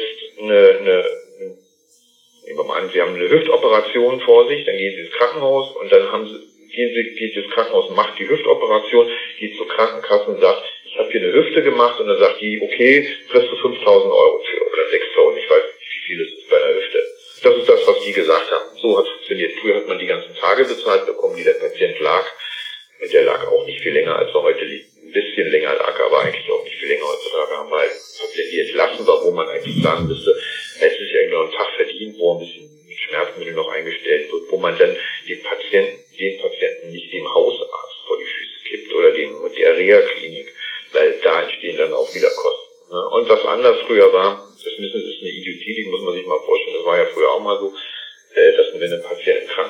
nehmen wir mal an, Sie haben eine Hüftoperation vor sich, dann gehen Sie ins Krankenhaus und dann geht das Krankenhaus und macht die Hüftoperation, geht zur Krankenkasse und sagt, ich habe hier eine Hüfte gemacht, und dann sagt die, okay, kriegst du 5.000 € für, oder 6.000, ich weiß nicht, wie viel es ist bei einer Hüfte. Das ist das, was die gesagt haben. So hat es funktioniert. Früher hat man die ganzen Tage bezahlt bekommen, die der Patient lag. Und der lag auch nicht viel länger, als er heute liegt. Ein bisschen länger lag, aber eigentlich auch nicht viel länger heutzutage haben wir halt Patienten, die entlassen war, wo man eigentlich sagen müsste, es ist ja noch ein Tag verdient, wo ein bisschen mit Schmerzmittel noch eingestellt wird, wo man dann den Patienten nicht dem Hausarzt vor die Füße kippt oder der Reha-Klinik, weil da entstehen dann auch wieder Kosten. Ne? Und was anders früher war, das ist eine Idiotie, die muss man sich mal vorstellen, das war ja früher auch mal so, dass wenn ein Patient im Krankenhaus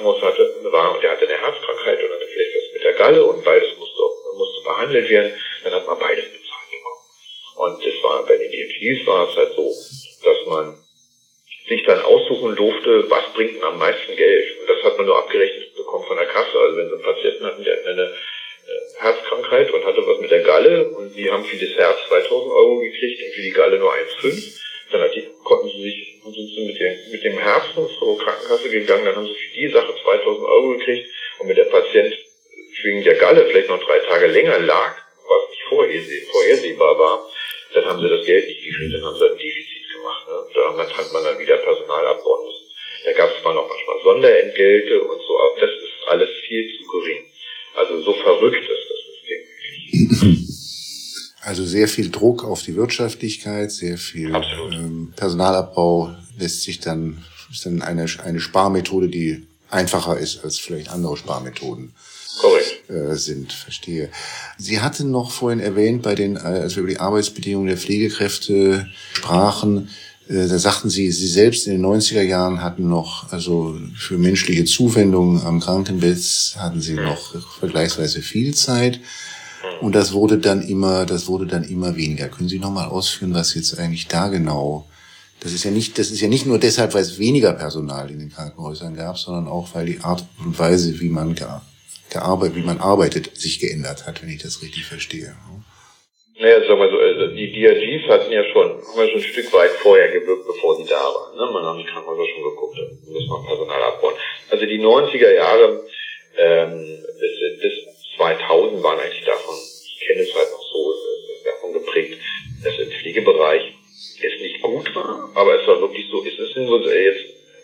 Krankenhaus war und der hatte eine Herzkrankheit und hatte vielleicht was mit der Galle und beides musste behandelt werden, dann hat man beides bezahlt bekommen. Und das war bei den EMTs war es halt so, dass man sich dann aussuchen durfte, was bringt am meisten Geld. Und das hat man nur abgerechnet bekommen von der Kasse. Also wenn sie einen Patienten hatten, der hatte eine Herzkrankheit und hatte was mit der Galle und die haben für das Herz 2.000 € gekriegt und für die Galle nur 1,5. Dann sind sie mit dem Herzen zur Krankenkasse gegangen, dann haben sie für die Sache 2.000 € gekriegt und mit der Patient wegen der Galle vielleicht noch 3 Tage länger lag, was nicht vorhersehbar war, dann haben sie das Geld nicht gekriegt, dann haben sie ein Defizit gemacht. Ne? Damit hat man dann wieder Personal abbauen müssen. Da gab es zwar noch manchmal Sonderentgelte und so, aber das ist alles viel zu gering. Also so verrückt ist das System. Also sehr viel Druck auf die Wirtschaftlichkeit, sehr viel Personalabbau ist dann eine Sparmethode, die einfacher ist als vielleicht andere Sparmethoden. Korrekt. Sind, verstehe. Sie hatten noch vorhin erwähnt, als wir über die Arbeitsbedingungen der Pflegekräfte sprachen, da sagten Sie selbst in den 90er Jahren hatten noch, also für menschliche Zuwendung am Krankenbett hatten Sie noch vergleichsweise viel Zeit. Und das wurde dann immer weniger. Können Sie nochmal ausführen, was jetzt eigentlich da genau, das ist ja nicht nur deshalb, weil es weniger Personal in den Krankenhäusern gab, sondern auch, weil die Art und Weise, wie man arbeitet, sich geändert hat, wenn ich das richtig verstehe. Naja, sagen wir so, also die DRGs haben ja schon ein Stück weit vorher gewirkt, bevor sie da waren. Ne? Man hat die Krankenhäuser schon geguckt, da muss man Personal abbauen. Also die 90er Jahre bis 2000 waren eigentlich davon, ich kenne es halt noch so, davon geprägt, dass im Pflegebereich es nicht gut war, aber es war wirklich so, es ist nur jetzt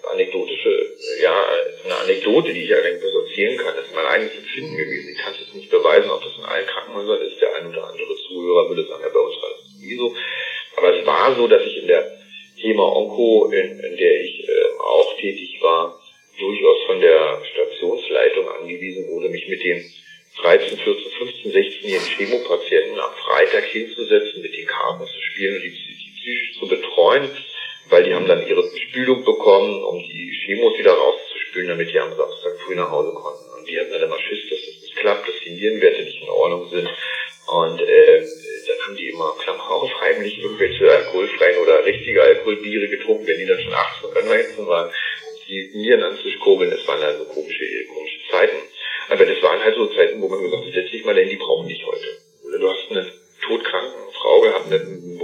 eine Anekdote, die ich eigentlich erzählen kann, das ist mein eigenes Empfinden gewesen. Ich kann es jetzt nicht beweisen, ob das in allen Krankenhäusern ist. Der ein oder andere Zuhörer würde sagen, ja, bei uns war das nie so. Aber es war so, dass ich in der Thema Onko, in der ich auch tätig war, durchaus von der Stationsleitung angewiesen wurde, mich mit den 13, 14, 15, 16-jährigen Chemopatienten am Freitag hinzusetzen, mit den Karten zu spielen und die psychisch zu betreuen, weil die haben dann ihre Spülung bekommen, um die Chemos wieder rauszuspülen, damit die am Samstag früh nach Hause konnten. Und die hatten dann immer Schiss, dass das nicht klappt, dass die Nierenwerte nicht in Ordnung sind. Und dann haben die immer klammhaus heimlich irgendwelche alkoholfreien oder richtige Alkoholbiere getrunken, wenn die dann schon 18 oder 19 waren, die Nieren anzukurbeln. Das waren also komische Zeiten. Aber das waren halt so Zeiten, wo man gesagt hat, setz dich mal hin, die brauchen dich heute. Oder du hast eine todkranke Frau gehabt mit einem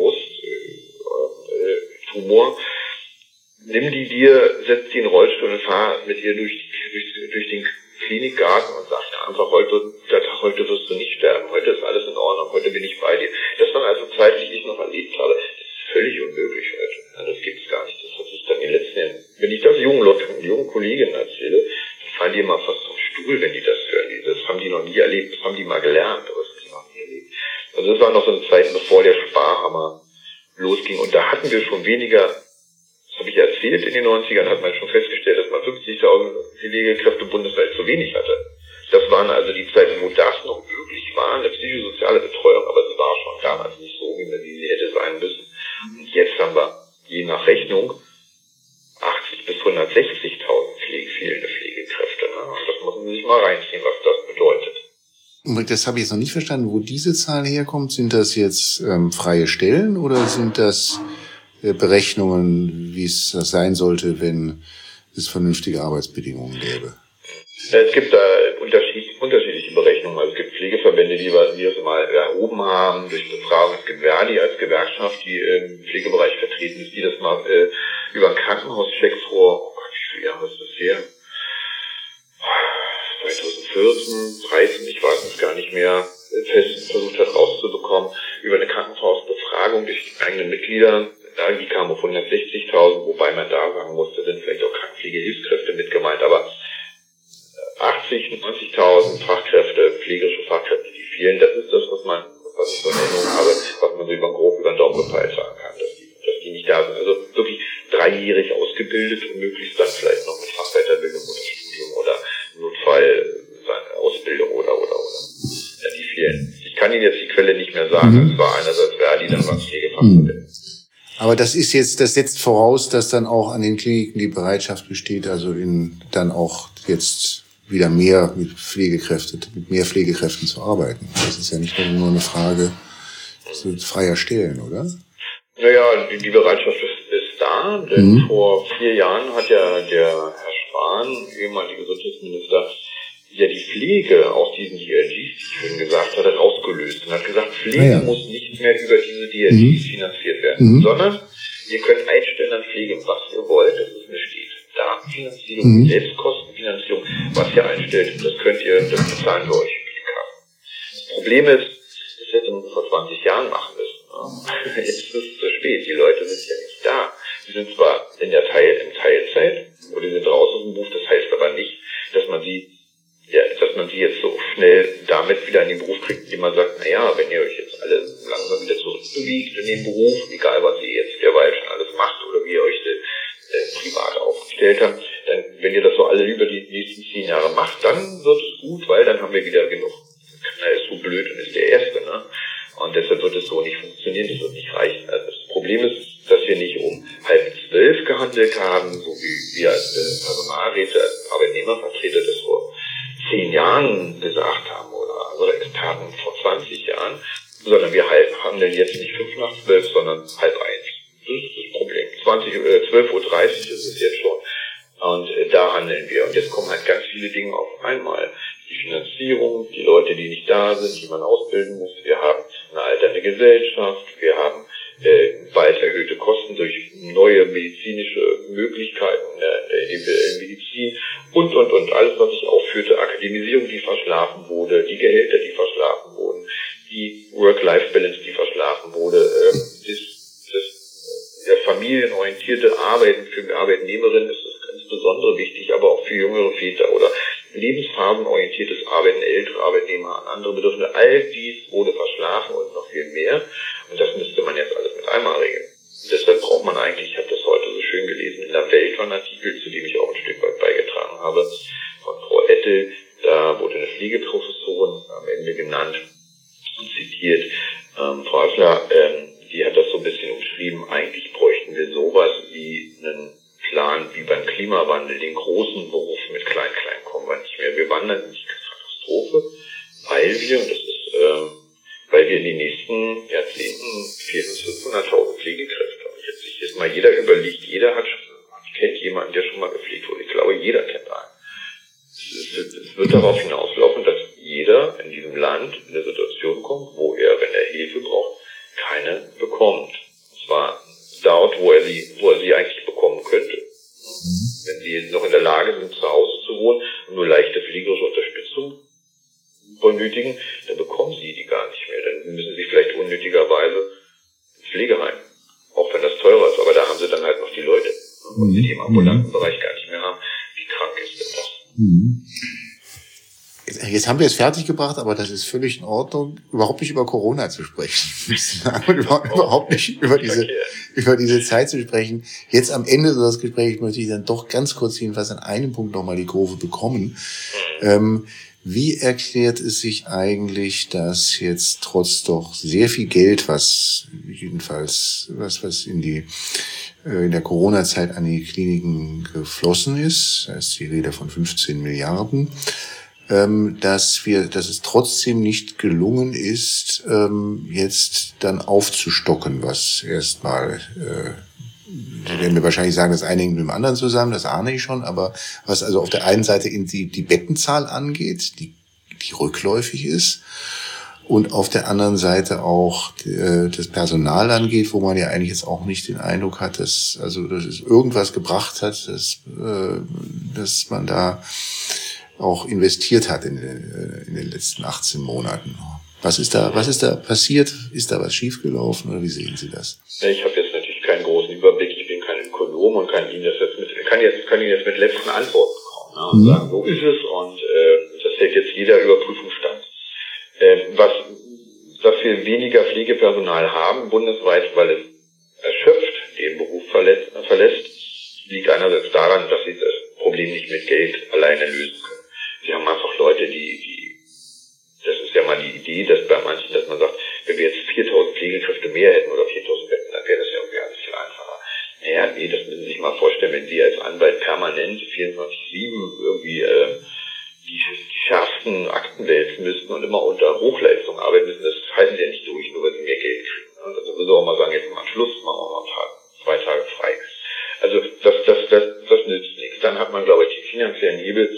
Brusttumor, nimm die dir, setz die in den Rollstuhl und fahr mit ihr durch den Klinikgarten und sag ja einfach, heute wirst du nicht sterben, heute ist alles in Ordnung, heute bin ich bei dir. Das waren also Zeiten, die ich noch erlebt habe. Das ist völlig unmöglich heute. Ja, das gibt's gar nicht. Das hat sich dann in den letzten Jahren, wenn ich das jungen Kolleginnen erzähle, fallen die immer fast vom Stuhl, wenn die das hören. Das haben die noch nie erlebt, das haben die mal gelernt, aber das haben die noch nie erlebt. Also das waren noch so eine Zeiten, bevor der Sparhammer losging. Und da hatten wir schon weniger, das habe ich erzählt, in den 90ern hat man schon festgestellt, dass man 50.000 Pflegekräfte bundesweit zu wenig hatte. Das waren also die Zeiten, wo das noch möglich war, eine psychosoziale Betreuung, aber sie war schon damals nicht so, wie sie hätte sein müssen. Und jetzt haben wir, je nach Rechnung, 80.000 bis 160.000 fehlende Pflegekräfte. Und das muss man sich mal reinziehen, was das bedeutet. Das habe ich jetzt noch nicht verstanden, wo diese Zahl herkommt. Sind das jetzt freie Stellen oder sind das Berechnungen, wie es das sein sollte, wenn es vernünftige Arbeitsbedingungen gäbe? Es gibt da unterschiedliche Berechnungen. Also es gibt Pflegeverbände, die das mal erhoben haben durch Befragung. Es gibt Verdi als Gewerkschaft, die im Pflegebereich vertreten ist, die das mal über einen Krankenhauscheck vor, oh Gott, wie viele Jahre ist das her? 2014, 13, ich weiß es gar nicht mehr, versucht hat rauszubekommen, über eine Krankenhausbefragung durch die eigenen Mitglieder. Die kamen auf 160.000, wobei man da sagen musste, sind vielleicht auch Krankenpflegehilfskräfte mit gemeint, aber 80.000, 90.000 Fachkräfte, pflegerische Fachkräfte, die fehlen, das ist das, was ich so in Erinnerung habe, was man so über den Daumen gepeilt sagen kann, dass die nicht da sind. Also wirklich 3-jährig ausgebildet und möglichst dann vielleicht noch mit Fachweiterbildung oder Studium oder Notfallausbildung oder. Ja, die fehlen. Ich kann Ihnen jetzt die Quelle nicht mehr sagen. Es war einerseits Verdi, dann war es Pflegefachverbände. Aber das setzt voraus, dass dann auch an den Kliniken die Bereitschaft besteht, also dann auch jetzt wieder mehr mit mehr Pflegekräften zu arbeiten. Das ist ja nicht nur eine Frage freier Stellen, oder? Naja, die Bereitschaft ist da, denn vor 4 Jahren hat ja der Herr Spahn, ehemaliger Gesundheitsminister, ja die Pflege aus diesen DRGs, wie ich vorhin gesagt hatte, rausgelöst und hat gesagt, Pflege muss nicht mehr über diese DRGs finanziert werden, sondern ihr könnt einstellen an Pflege, was ihr wollt, das ist eine Datenfinanzierung, Selbstkostenfinanzierung, was ihr einstellt, das bezahlen wir euch über die Kassen. Das Problem ist, das hätte man vor 20 Jahren machen müssen. Jetzt ist es zu spät, die Leute sind ja nicht da. Sie sind zwar in Teilzeit, oder die sind raus aus dem Beruf, das heißt aber nicht, dass man sie jetzt so schnell damit wieder in den Beruf kriegt, indem man sagt, naja, wenn ihr euch jetzt alle langsam wieder zurückbewegt in den Beruf, egal was ihr jetzt derweil schon alles macht oder wie ihr euch privat aufgestellt habt, dann, wenn ihr das so alle über die nächsten 10 Jahre macht, dann wird es gut, weil dann haben wir wieder genug. Keiner ist so blöd und ist der Erste, ne? Und deshalb wird es so nicht funktionieren, das wird nicht reichen. Also das Problem ist, dass wir nicht um 11:30 gehandelt haben, so wie wir als Personalräte, als Arbeitnehmervertreter das vor 10 Jahren gesagt haben oder Experten vor 20 Jahren, sondern wir handeln jetzt nicht 11:55, sondern 12:30. Das ist das Problem. 12:30 Uhr ist es jetzt schon. Und da handeln wir. Und jetzt kommen halt ganz viele Dinge auf einmal. Die Finanzierung, die Leute, die nicht da sind, die man ausbilden muss. Wir haben eine alternde Gesellschaft. Wir haben weit erhöhte Kosten durch neue medizinische Möglichkeiten in der individuellen Medizin und. Alles, was ich aufführte, Akademisierung, die verschlafen wurde, die Gehälter, die verschlafen wurden, die Work-Life-Balance, die verschlafen wurde, der familienorientierte Arbeiten für Arbeitnehmerinnen ist das insbesondere wichtig, aber auch für jüngere Väter oder lebensphasenorientiertes Arbeiten, ältere Arbeitnehmer an andere Bedürfnisse. All dies wurde verschlafen und noch viel mehr. Und das müsste man jetzt alles mit einmal regeln. Und deshalb braucht man eigentlich, ich habe das heute so schön gelesen, in der Welt war ein Artikel, zu dem ich auch ein Stück weit beigetragen habe, von Frau Ettel. Da wurde eine Pflegeprofessorin am Ende genannt und zitiert. Frau Hassler, die hat das so ein bisschen umschrieben, eigentlich bräuchten wir sowas wie einen Plan wie beim Klimawandel, den großen Beruf mit Klein kommen wir nicht mehr. Wir wandern in die Katastrophe, weil wir in den nächsten Jahrzehnten 400.000 bis 500.000 Pflegekräfte haben. Jetzt sich jetzt mal jeder überlegt, kennt jemanden, der schon mal gepflegt wurde. Ich glaube, jeder kennt einen. Es wird darauf hinauslaufen, dass jeder in diesem Land in eine Situation kommt, wo er, wenn er Hilfe braucht, keine bekommt. Und zwar dort, wo er sie eigentlich bekommen könnte. Wenn sie noch in der Lage sind, zu Hause zu wohnen und nur leichte pflegerische Unterstützung benötigen, dann bekommen sie die gar nicht mehr. Dann müssen sie vielleicht unnötigerweise ins Pflegeheim. Auch wenn das teurer ist, aber da haben sie dann halt noch die Leute. Und die im ambulanten Bereich gar nicht mehr haben. Wie krank ist denn das? Jetzt haben wir es fertiggebracht, aber das ist völlig in Ordnung, überhaupt nicht über Corona zu sprechen. Und überhaupt nicht über diese Zeit zu sprechen. Jetzt am Ende des Gesprächs möchte ich dann doch ganz kurz jedenfalls an einem Punkt nochmal die Kurve bekommen. Wie erklärt es sich eigentlich, dass jetzt trotz doch sehr viel Geld, was in der Corona-Zeit an die Kliniken geflossen ist, da ist die Rede von 15 Milliarden, dass es trotzdem nicht gelungen ist, jetzt dann aufzustocken, was erstmal, Sie werden mir wahrscheinlich sagen, das eine hängt mit dem anderen zusammen, das ahne ich schon, aber was also auf der einen Seite die Bettenzahl angeht, die rückläufig ist, und auf der anderen Seite auch das Personal angeht, wo man ja eigentlich jetzt auch nicht den Eindruck hat, dass es irgendwas gebracht hat, dass man da auch investiert hat in den letzten 18 Monaten. Was ist da passiert? Ist da was schiefgelaufen oder wie sehen Sie das? Ich habe jetzt natürlich keinen großen Überblick. Ich bin kein Ökonom und kann Ihnen jetzt mit letzten Antworten kommen, ne, und sagen, so ist es, und das hält jetzt jeder Überprüfung stand. Dass wir weniger Pflegepersonal haben bundesweit, weil es erschöpft den Beruf verlässt, liegt einerseits daran, dass sie das Problem nicht mit Geld alleine lösen können. Sie haben einfach Leute, das ist ja mal die Idee, dass bei manchen, dass man sagt, wenn wir jetzt 4.000 Pflegekräfte mehr hätten oder 4.000 Betten, dann wäre das ja irgendwie alles viel einfacher. Naja, nee, das müssen Sie sich mal vorstellen, vorstellen, wenn Sie als Anwalt permanent 24/7 irgendwie die schärfsten Akten wälzen müssten und immer unter Hochleistung arbeiten müssen, das halten Sie ja nicht durch, nur weil Sie mehr Geld kriegen. Also müssen wir auch mal sagen, jetzt mal Schluss, machen wir mal 2 Tage frei. Also das nützt nichts. Dann hat man, glaube ich, den finanziellen Hebel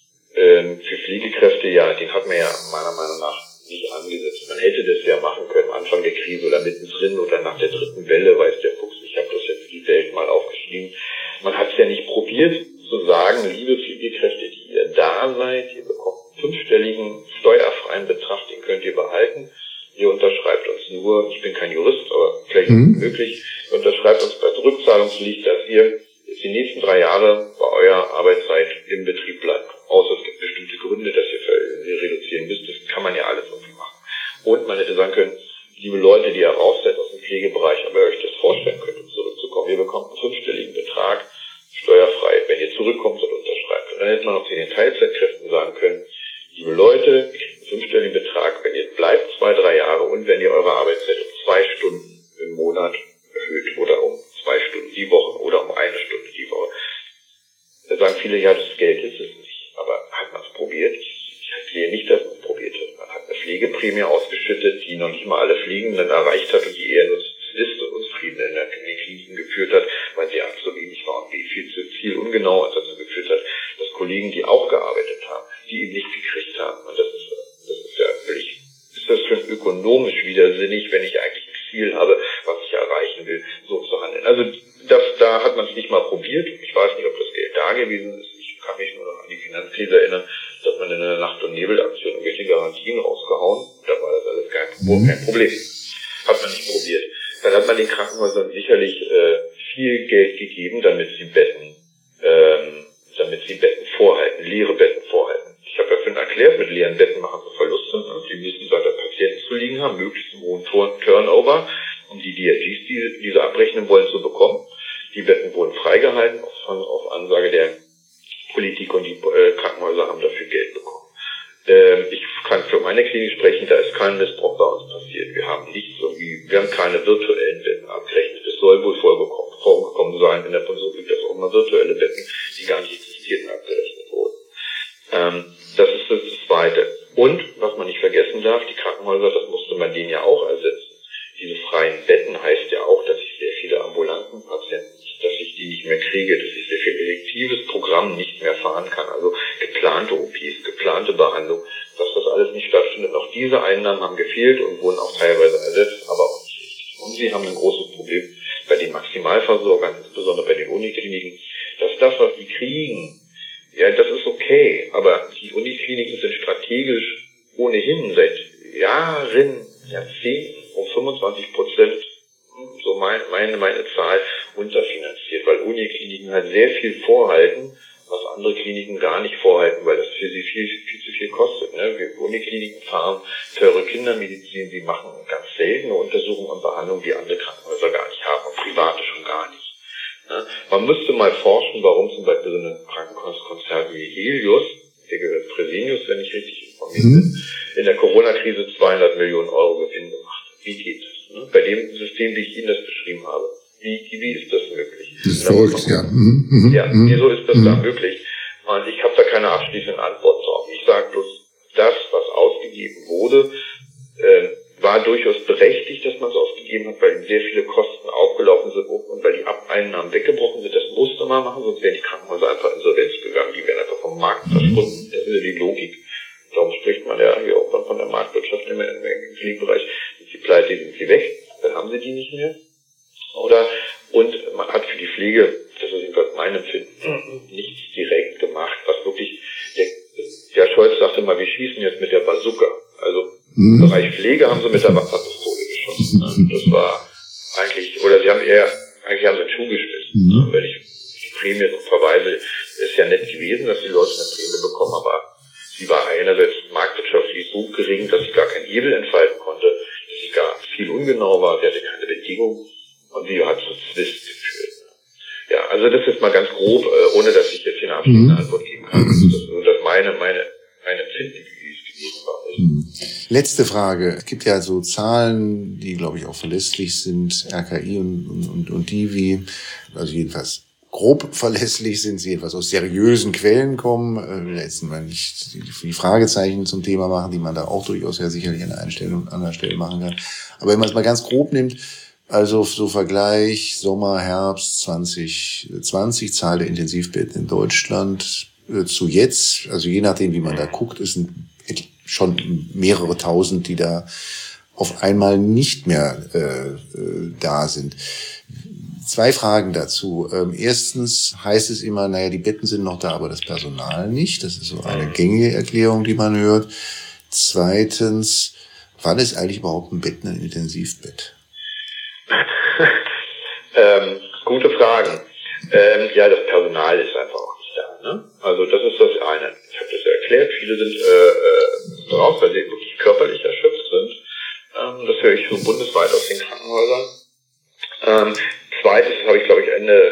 für Pflegekräfte, ja, den hat man ja meiner Meinung nach nicht angesetzt. Man hätte das ja machen können, Anfang der Krise oder mittendrin oder nach der 3. Welle, weiß der Fuchs, ich habe das jetzt für die Welt mal aufgeschrieben. Man hat es ja nicht probiert zu sagen, liebe Pflegekräfte, die ihr da seid, ihr bekommt einen 5-stelligen steuerfreien Betrag, den könnt ihr behalten. Ihr unterschreibt uns nur, ich bin kein Jurist, aber vielleicht möglich, ihr unterschreibt uns bei Rückzahlungspflicht, dass ihr jetzt die nächsten 3 Jahre bei eurer Arbeitszeit im Betrieb bleibt. Außer es gibt bestimmte Gründe, dass ihr reduzieren müsst. Das kann man ja alles irgendwie machen. Und man hätte sagen können, liebe Leute, die ihr raus seid aus dem Pflegebereich, aber ihr euch das vorstellen könnt, um zurückzukommen, ihr bekommt einen 5-stelligen Betrag, steuerfrei, wenn ihr zurückkommt und unterschreibt. Und dann hätte man auch zu den Teilzeitkräften sagen können, liebe Leute, ihr kriegt einen 5-stelligen Betrag, wenn ihr bleibt 2-3 Jahre und wenn ihr eure Arbeitszeit um 2 Stunden im Monat erhöht oder um 2 Stunden die Woche oder um 1 Stunde die Woche. Da sagen viele, ja, das Geld ist es nicht. Aber hat man es probiert? Ich sehe nicht, dass man es probiert hat. Man hat eine Pflegeprämie ausgeschüttet, die noch nicht mal alle Pflegenden erreicht hat und die eher nur Liste Unzufriedene in den Kliniken geführt hat, weil sie A zu wenig war und B viel ungenau und dazu geführt hat, dass Kollegen, die auch gearbeitet haben, die eben nicht gekriegt haben. Und das ist ja völlig, ist das für ökonomisch widersinnig, wenn ich eigentlich ein Ziel habe, was ich erreichen will, so zu handeln. Also da hat man es nicht mal probiert. Ich weiß nicht, ob das Geld da gewesen ist. Ich kann mich nur noch an die Finanzkrise erinnern, dass man in einer Nacht- und Nebelaktion irgendwelche Garantien rausgehauen. Da war das alles kein Problem. Hat man nicht probiert. Dann hat man den Krankenhäusern sicherlich viel Geld gegeben, damit sie Betten vorhalten, leere Betten vorhalten. Ich habe ja vorhin erklärt, mit leeren Betten machen sie Verluste. Die müssen da Patienten zu liegen haben, möglichst einen hohen Turnover, um die DRGs, die sie abrechnen wollen, zu bekommen. Die Betten wurden freigehalten auf Ansage der Politik und die Krankenhäuser haben dafür Geld bekommen. Ich kann für meine Klinik sprechen, da ist kein Missbrauch bei uns passiert. Wir haben keine virtuellen Betten abgerechnet. Es soll wohl vorgekommen sein in der Bundesrepublik, dass auch mal virtuelle Betten, die gar nicht existierten, abgerechnet wurden. Das ist das Zweite. Und, was man nicht vergessen darf, die Krankenhäuser, das musste man denen ja auch ersetzen. Diese freien Betten heißt ja auch, dass ich sehr viele ambulanten Patienten, dass ich die nicht mehr kriege, dass ich sehr viel elektives Programm nicht mehr fahren kann, also geplante OPs, geplante Behandlung, dass das alles nicht stattfindet. Auch diese Einnahmen haben gefehlt und wurden auch teilweise ersetzt, aber auch nicht richtig. Und sie haben ein großes Problem bei den Maximalversorgern, insbesondere bei den Unikliniken, dass das, was die kriegen, ja, das ist okay, aber die Unikliniken sind strategisch ohnehin seit Jahrzehnten um 25%, so meine Zahl, unterfinanziert, weil Unikliniken halt sehr viel vorhalten, was andere Kliniken gar nicht vorhalten, weil das für sie viel zu viel kostet. Ne? Unikliniken fahren teure Kindermedizin, sie machen ganz seltene Untersuchungen und Behandlungen, die andere Krankenhäuser gar nicht haben und private schon gar nicht. Ne? Man müsste mal forschen, warum zum Beispiel so eine Krankenhauskonzern wie Helios, der gehört Fresenius, wenn ich richtig informiert bin, in der Corona-Krise 200 Millionen Euro Gewinn gemacht hat. Wie geht das? Ne? Bei dem System, wie ich Ihnen das beschrieben habe. Wie ist das möglich? Das ist verrückt, ja. Wieso ist das da möglich? Und ich habe da keine abschließende Antwort drauf. Ich sage bloß, das, was ausgegeben wurde, war durchaus berechtigt, dass man es ausgegeben hat, weil sehr viele Kosten aufgelaufen sind und weil die Einnahmen weggebrochen sind. Das musste man machen, sonst wären die Krankenhäuser einfach insolvenz gegangen. Die wären einfach vom Markt verschwunden. Das ist ja die Logik. Darum spricht man ja hier auch von der Marktwirtschaft im Pflegebereich. Sind sie pleite, sind sie weg, dann haben sie die nicht mehr. Und man hat für die Pflege, das ist jedenfalls mein Empfinden, nichts direkt gemacht, was wirklich, der Scholz sagte mal, wir schießen jetzt mit der Bazooka. Also im Bereich Pflege haben sie mit der Wasserpistole geschossen. Das war eigentlich, oder eigentlich haben sie einen Schuh geschmissen. Wenn ich die Prämie so verweise, ist ja nett gewesen, dass die Leute eine Prämie bekommen, aber sie war einerseits marktwirtschaftlich so gering, dass ich gar keinen Hebel entfalten konnte, dass ich gar viel ungenau war, sie hatte keine Bedingung. Und sie hat zu Zwist geführt. Ja, also das ist mal ganz grob, ohne dass ich jetzt hier eine abschließende Antwort geben kann. Das ist meine Empfinden, wie es gewesen war. Letzte Frage. Es gibt ja so Zahlen, die, glaube ich, auch verlässlich sind, RKI und Divi, also jedenfalls grob verlässlich sind sie, etwas aus seriösen Quellen kommen. Jetzt mal nicht die Fragezeichen zum Thema machen, die man da auch durchaus ja sicherlich an einer Stelle und anderer Stelle machen kann. Aber wenn man es mal ganz grob nimmt, also so Vergleich Sommer, Herbst 2020, Zahl der Intensivbetten in Deutschland zu jetzt, also je nachdem, wie man da guckt, es sind schon mehrere tausend, die da auf einmal nicht mehr da sind. 2 Fragen dazu. Erstens heißt es immer, naja, die Betten sind noch da, aber das Personal nicht. Das ist so eine gängige Erklärung, die man hört. Zweitens, wann ist eigentlich überhaupt ein Bett ein Intensivbett? Gute Fragen. Ja, das Personal ist einfach auch nicht da. Ne? Also das ist das eine. Ich habe das ja erklärt. Viele sind raus, weil sie wirklich körperlich erschöpft sind. Das höre ich so bundesweit aus den Krankenhäusern. Zweites, das habe ich glaube ich Ende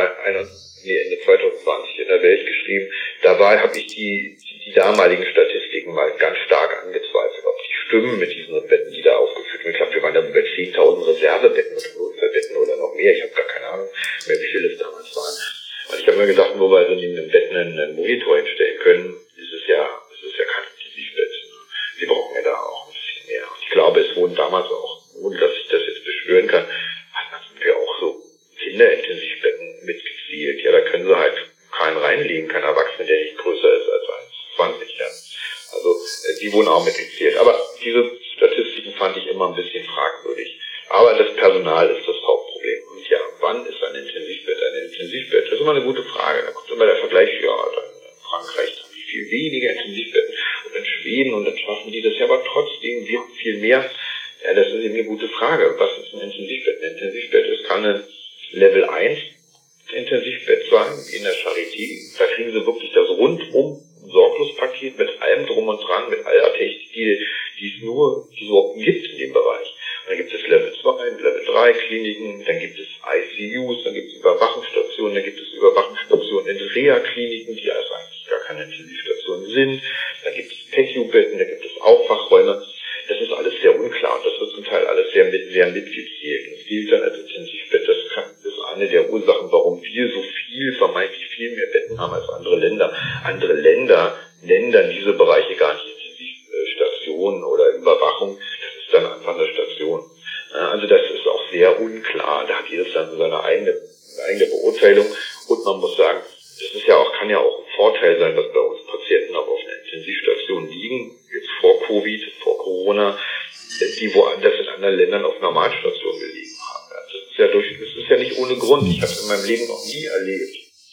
2020 in der Welt geschrieben. Dabei habe ich die damaligen Statistiken mal ganz stark angezweifelt, ob die stimmen mit diesen Betten, die da aufgeführt werden. Ich glaube, wir waren da über 10.000 Reservebetten oder Notfallbetten oder noch mehr. Ich habe gar keine Ahnung mehr, wie viele es damals waren. Und ich habe mir gedacht, nur weil sie neben einem Bett einen Monitor hinstellen können, ist es ja kein Intensivbett. Sie brauchen ja da auch ein bisschen mehr. Und ich glaube, es wurden damals auch, ohne dass ich das jetzt beschwören kann, hatten wir auch so Kinderintensivbetten mitgezählt. Ja, da können sie halt keinen reinlegen, kein Erwachsener, der nicht größer ist als 1,20. Ja. Also die wurden auch mitgezählt. Aber diese Statistiken fand ich immer ein bisschen fragwürdig. Aber das Personal ist das Hauptproblem. Und ja, wann ist ein Intensivbett ein Intensivbett? Das ist immer eine gute Frage. Da kommt immer der Vergleich, ja, dann in Frankreich haben die viel weniger Intensivbetten und in Schweden und dann schaffen die das ja, aber trotzdem, wir haben viel mehr. Ja, das ist eben eine gute Frage. Was ist ein Intensivbett? Ein Intensivbett kann ein Level 1 Intensivbett sein, wie in der Charité. Da kriegen sie wirklich das rundum Sorglospaket mit allem drum und dran, mit aller Technik, die es überhaupt gibt in dem Bereich. Und dann gibt es Level 2, Level 3 Kliniken, dann gibt es ICUs, dann gibt es Überwachungsstationen, dann gibt es Überwachungsstationen in Reha-Kliniken, die also eigentlich gar keine Intensivstationen sind. Dann gibt es PECU-Betten, da gibt es Aufwachräume. Das ist alles sehr unklar und das wird zum Teil alles sehr mitgezählt. Und es gilt dann als Intensivbett. Das ist eine der Ursachen, warum wir so vermeintlich viel mehr Betten haben als andere Länder. Andere Länder nennen dann diese Bereiche gar nicht Intensivstationen oder Überwachung. Das ist dann einfach eine Station. Also das ist auch sehr unklar. Da hat jedes Land seine eigene Beurteilung. Und man muss sagen, kann ja auch ein Vorteil sein, dass bei uns Patienten auch auf einer Intensivstation liegen, jetzt vor Covid, vor Corona, die woanders in anderen Ländern auf Normalstationen gelegen haben. Das ist ja nicht ohne Grund. Ich habe es in meinem Leben noch nie erlebt,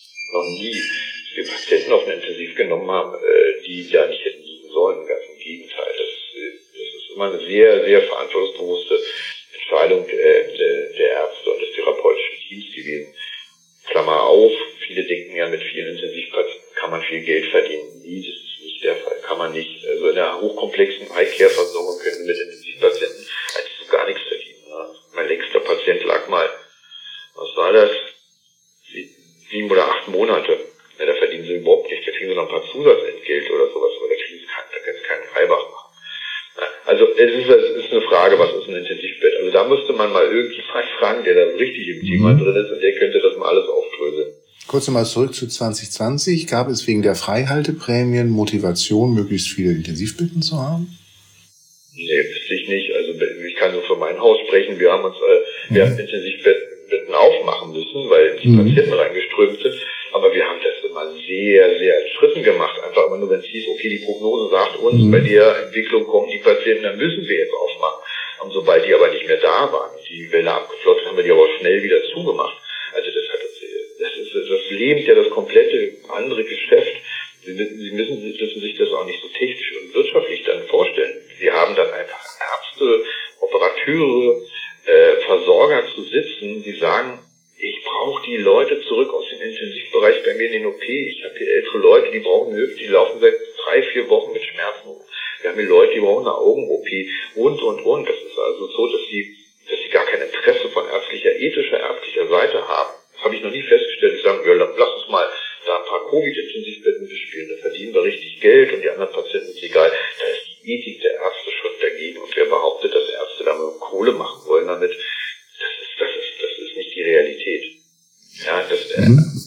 dass wir Patienten auf eine Intensiv genommen haben, die da nicht hätten liegen sollen. Ganz im Gegenteil. Das ist immer eine sehr, sehr verantwortungsbewusste Entscheidung der Ärzte und des therapeutischen Teams gewesen. Klammer auf, viele denken ja, mit vielen Intensivpatienten kann man viel Geld verdienen. Nee, das ist nicht der Fall, kann man nicht. Also in der hochkomplexen Eye-Care-Versorgung können Sie mit Intensivpatienten eigentlich gar nichts verdienen. Mein längster Patient lag mal, was war das? 7 oder 8 Monate. Ja, da verdienen Sie überhaupt nichts, da kriegen Sie noch ein paar Zusatzentgelte oder sowas, aber da können Sie keinen Reibach machen. Also es ist eine Frage, was ist ein Intensivbett? Also da müsste man mal irgendjemand fragen, der da richtig im Thema drin ist und der könnte das mal alles aufdröseln. Kurz nochmal zurück zu 2020. Gab es wegen der Freihalteprämien Motivation, möglichst viele Intensivbetten zu haben? Nee, wüsste ich nicht. Also ich kann nur für mein Haus sprechen. Wir haben Intensivbetten aufmachen müssen, weil die Patienten reingeströmt sind. Aber wir haben das immer sehr, sehr in Schritten gemacht. Einfach immer nur, wenn es hieß, okay, die Prognose sagt uns, bei der Entwicklung kommen die Patienten, dann müssen wir jetzt aufmachen. Und sobald die aber nicht mehr da waren, die Welle abgeflossen, haben wir die aber schnell wieder zugemacht. Also das lähmt ja das komplette andere Geschäft. Sie müssen sich das auch nicht so technisch und wirtschaftlich dann vorstellen. Sie haben dann einfach Ärzte, Operateure, Versorger zu sitzen, die sagen, ich brauche die Leute zurück aus dem Intensivbereich bei mir in den OP. Ich habe hier ältere Leute, die brauchen eine Hüfte, die laufen seit 3-4 Wochen mit Schmerzen rum. Wir haben hier Leute, die brauchen eine Augen-OP und. Das ist also so, dass sie gar kein Interesse von ärztlicher Seite haben. Das habe ich noch nie festgestellt. Die sagen, ja, lass uns mal da ein paar Covid-Intensivbetten bespielen. Da verdienen wir richtig Geld und die anderen Patienten ist egal. Da ist die Ethik der Ärzte schon dagegen. Und wer behauptet, dass Ärzte damit Kohle machen wollen damit, das ist nicht die Realität. Ja,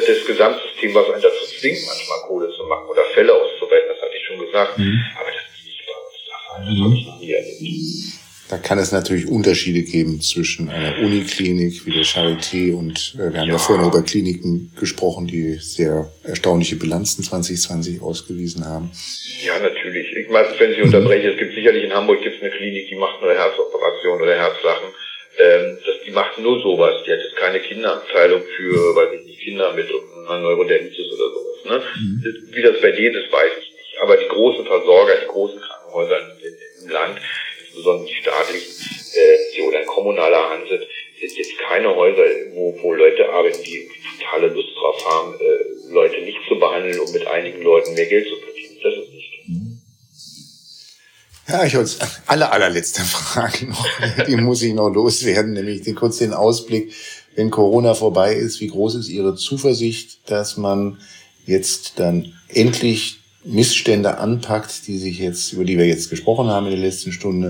das Gesamtsystem, was einen dazu zwingt, manchmal Kohle zu machen oder Fälle auszuweiten, das hatte ich schon gesagt. Aber das ist nicht bei uns der Fall. Das habe ich noch nie erlebt. Da kann es natürlich Unterschiede geben zwischen einer Uniklinik wie der Charité und wir haben ja vorhin über Kliniken gesprochen, die sehr erstaunliche Bilanzen 2020 ausgewiesen haben. Ja, natürlich. Ich meine, wenn Sie unterbrechen, es gibt sicherlich in Hamburg gibt's eine Klinik, die macht nur Herzoperation oder Herzsachen. Die macht nur sowas. Die hat jetzt keine Kinderabteilung für, weiß ich nicht, Kinder mit einer Neurodermitis oder sowas. Ne? Wie das bei denen ist, weiß ich nicht. Aber die großen Versorger, die großen Krankenhäuser im Land, insbesondere die staatlichen, die oder in kommunaler Hand sind jetzt keine Häuser, wo Leute arbeiten, die totale Lust drauf haben, Leute nicht zu behandeln, um mit einigen Leuten mehr Geld zu verdienen. Das ist nicht. Ja, ich wollte allerletzte Frage noch, die muss ich noch loswerden, nämlich kurz den Ausblick, wenn Corona vorbei ist, wie groß ist Ihre Zuversicht, dass man jetzt dann endlich Missstände anpackt, über die wir jetzt gesprochen haben in der letzten Stunde,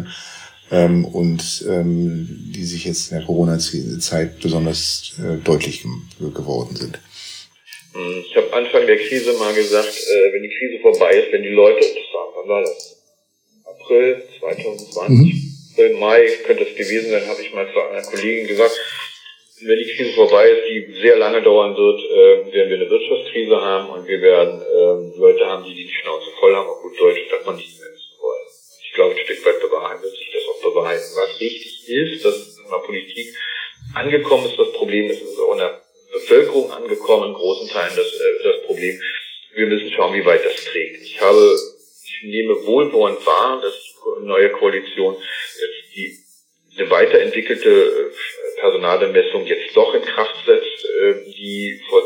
und die sich jetzt in der Corona-Zeit besonders deutlich geworden sind? Ich habe Anfang der Krise mal gesagt, wenn die Krise vorbei ist, wenn die Leute, wann war das? April 2020, April, Mai könnte es gewesen sein, habe ich mal zu einer Kollegin gesagt, wenn die Krise vorbei ist, die sehr lange dauern wird, werden wir eine Wirtschaftskrise haben und wir werden Leute haben, die Schnauze voll haben, auf gut Deutsch, dass man nicht mehr wissen wollen. Ich glaube, ein Stück weit wird sich das auch bewahrheiten. Was wichtig ist, dass in der Politik angekommen ist, das Problem ist auch in der Bevölkerung angekommen, in großen Teilen das Problem. Wir müssen schauen, wie weit das trägt. Ich nehme wohlwollend wahr, dass die neue Koalition eine weiterentwickelte Personalbemessung jetzt doch in Kraft setzt, die vor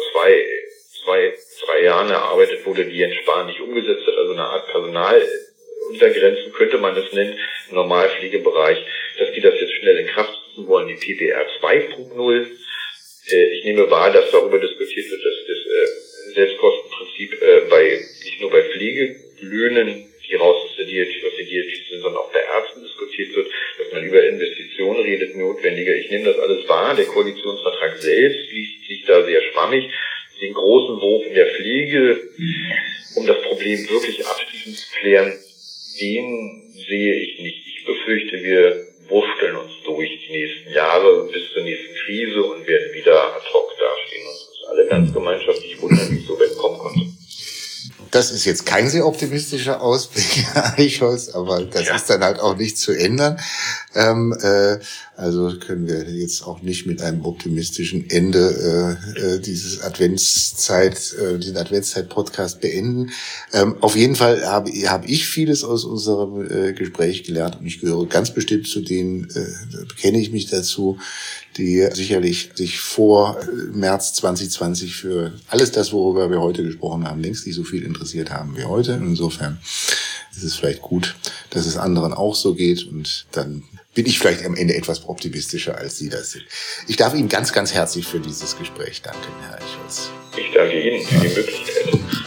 drei Jahren erarbeitet wurde, die Jens Spahn nicht umgesetzt hat, also eine Art Personaluntergrenzen könnte man das nennen, im Normalpflegebereich, dass die das jetzt schnell in Kraft setzen wollen, die PPR 2.0. Ich nehme wahr, dass darüber diskutiert wird, dass das Selbstkostenprinzip nicht nur bei Pflegelöhnen, die raus aus der DRG sind, sondern auch bei Ärzten diskutiert wird, dass man über Investitionen redet, notwendiger. Ich nehme das alles wahr. Der Koalitionsvertrag selbst liegt da sehr schwammig. Den großen Wurf in der Pflege, um das Problem wirklich abschließend zu klären, den sehe ich nicht. Ich befürchte, wir wursteln uns durch die nächsten Jahre bis zur nächsten Krise und werden wieder ad hoc dastehen und uns alle ganz gemeinschaftlich wundern, wie es so weit kommen konnte. Das ist jetzt kein sehr optimistischer Ausblick, Herr Eichholz, aber das ist dann halt auch nicht zu ändern. Also können wir jetzt auch nicht mit einem optimistischen Ende diesen Adventszeit-Podcast beenden. Auf jeden Fall habe ich vieles aus unserem Gespräch gelernt und ich gehöre ganz bestimmt zu denen, bekenne ich mich dazu, die sicherlich sich vor März 2020 für alles das, worüber wir heute gesprochen haben, längst nicht so viel interessiert haben wie heute. Insofern ist es vielleicht gut, dass es anderen auch so geht und dann bin ich vielleicht am Ende etwas optimistischer, als Sie das sind. Ich darf Ihnen ganz, ganz herzlich für dieses Gespräch danken, Herr Eichholz. Ich danke Ihnen für die Möglichkeit.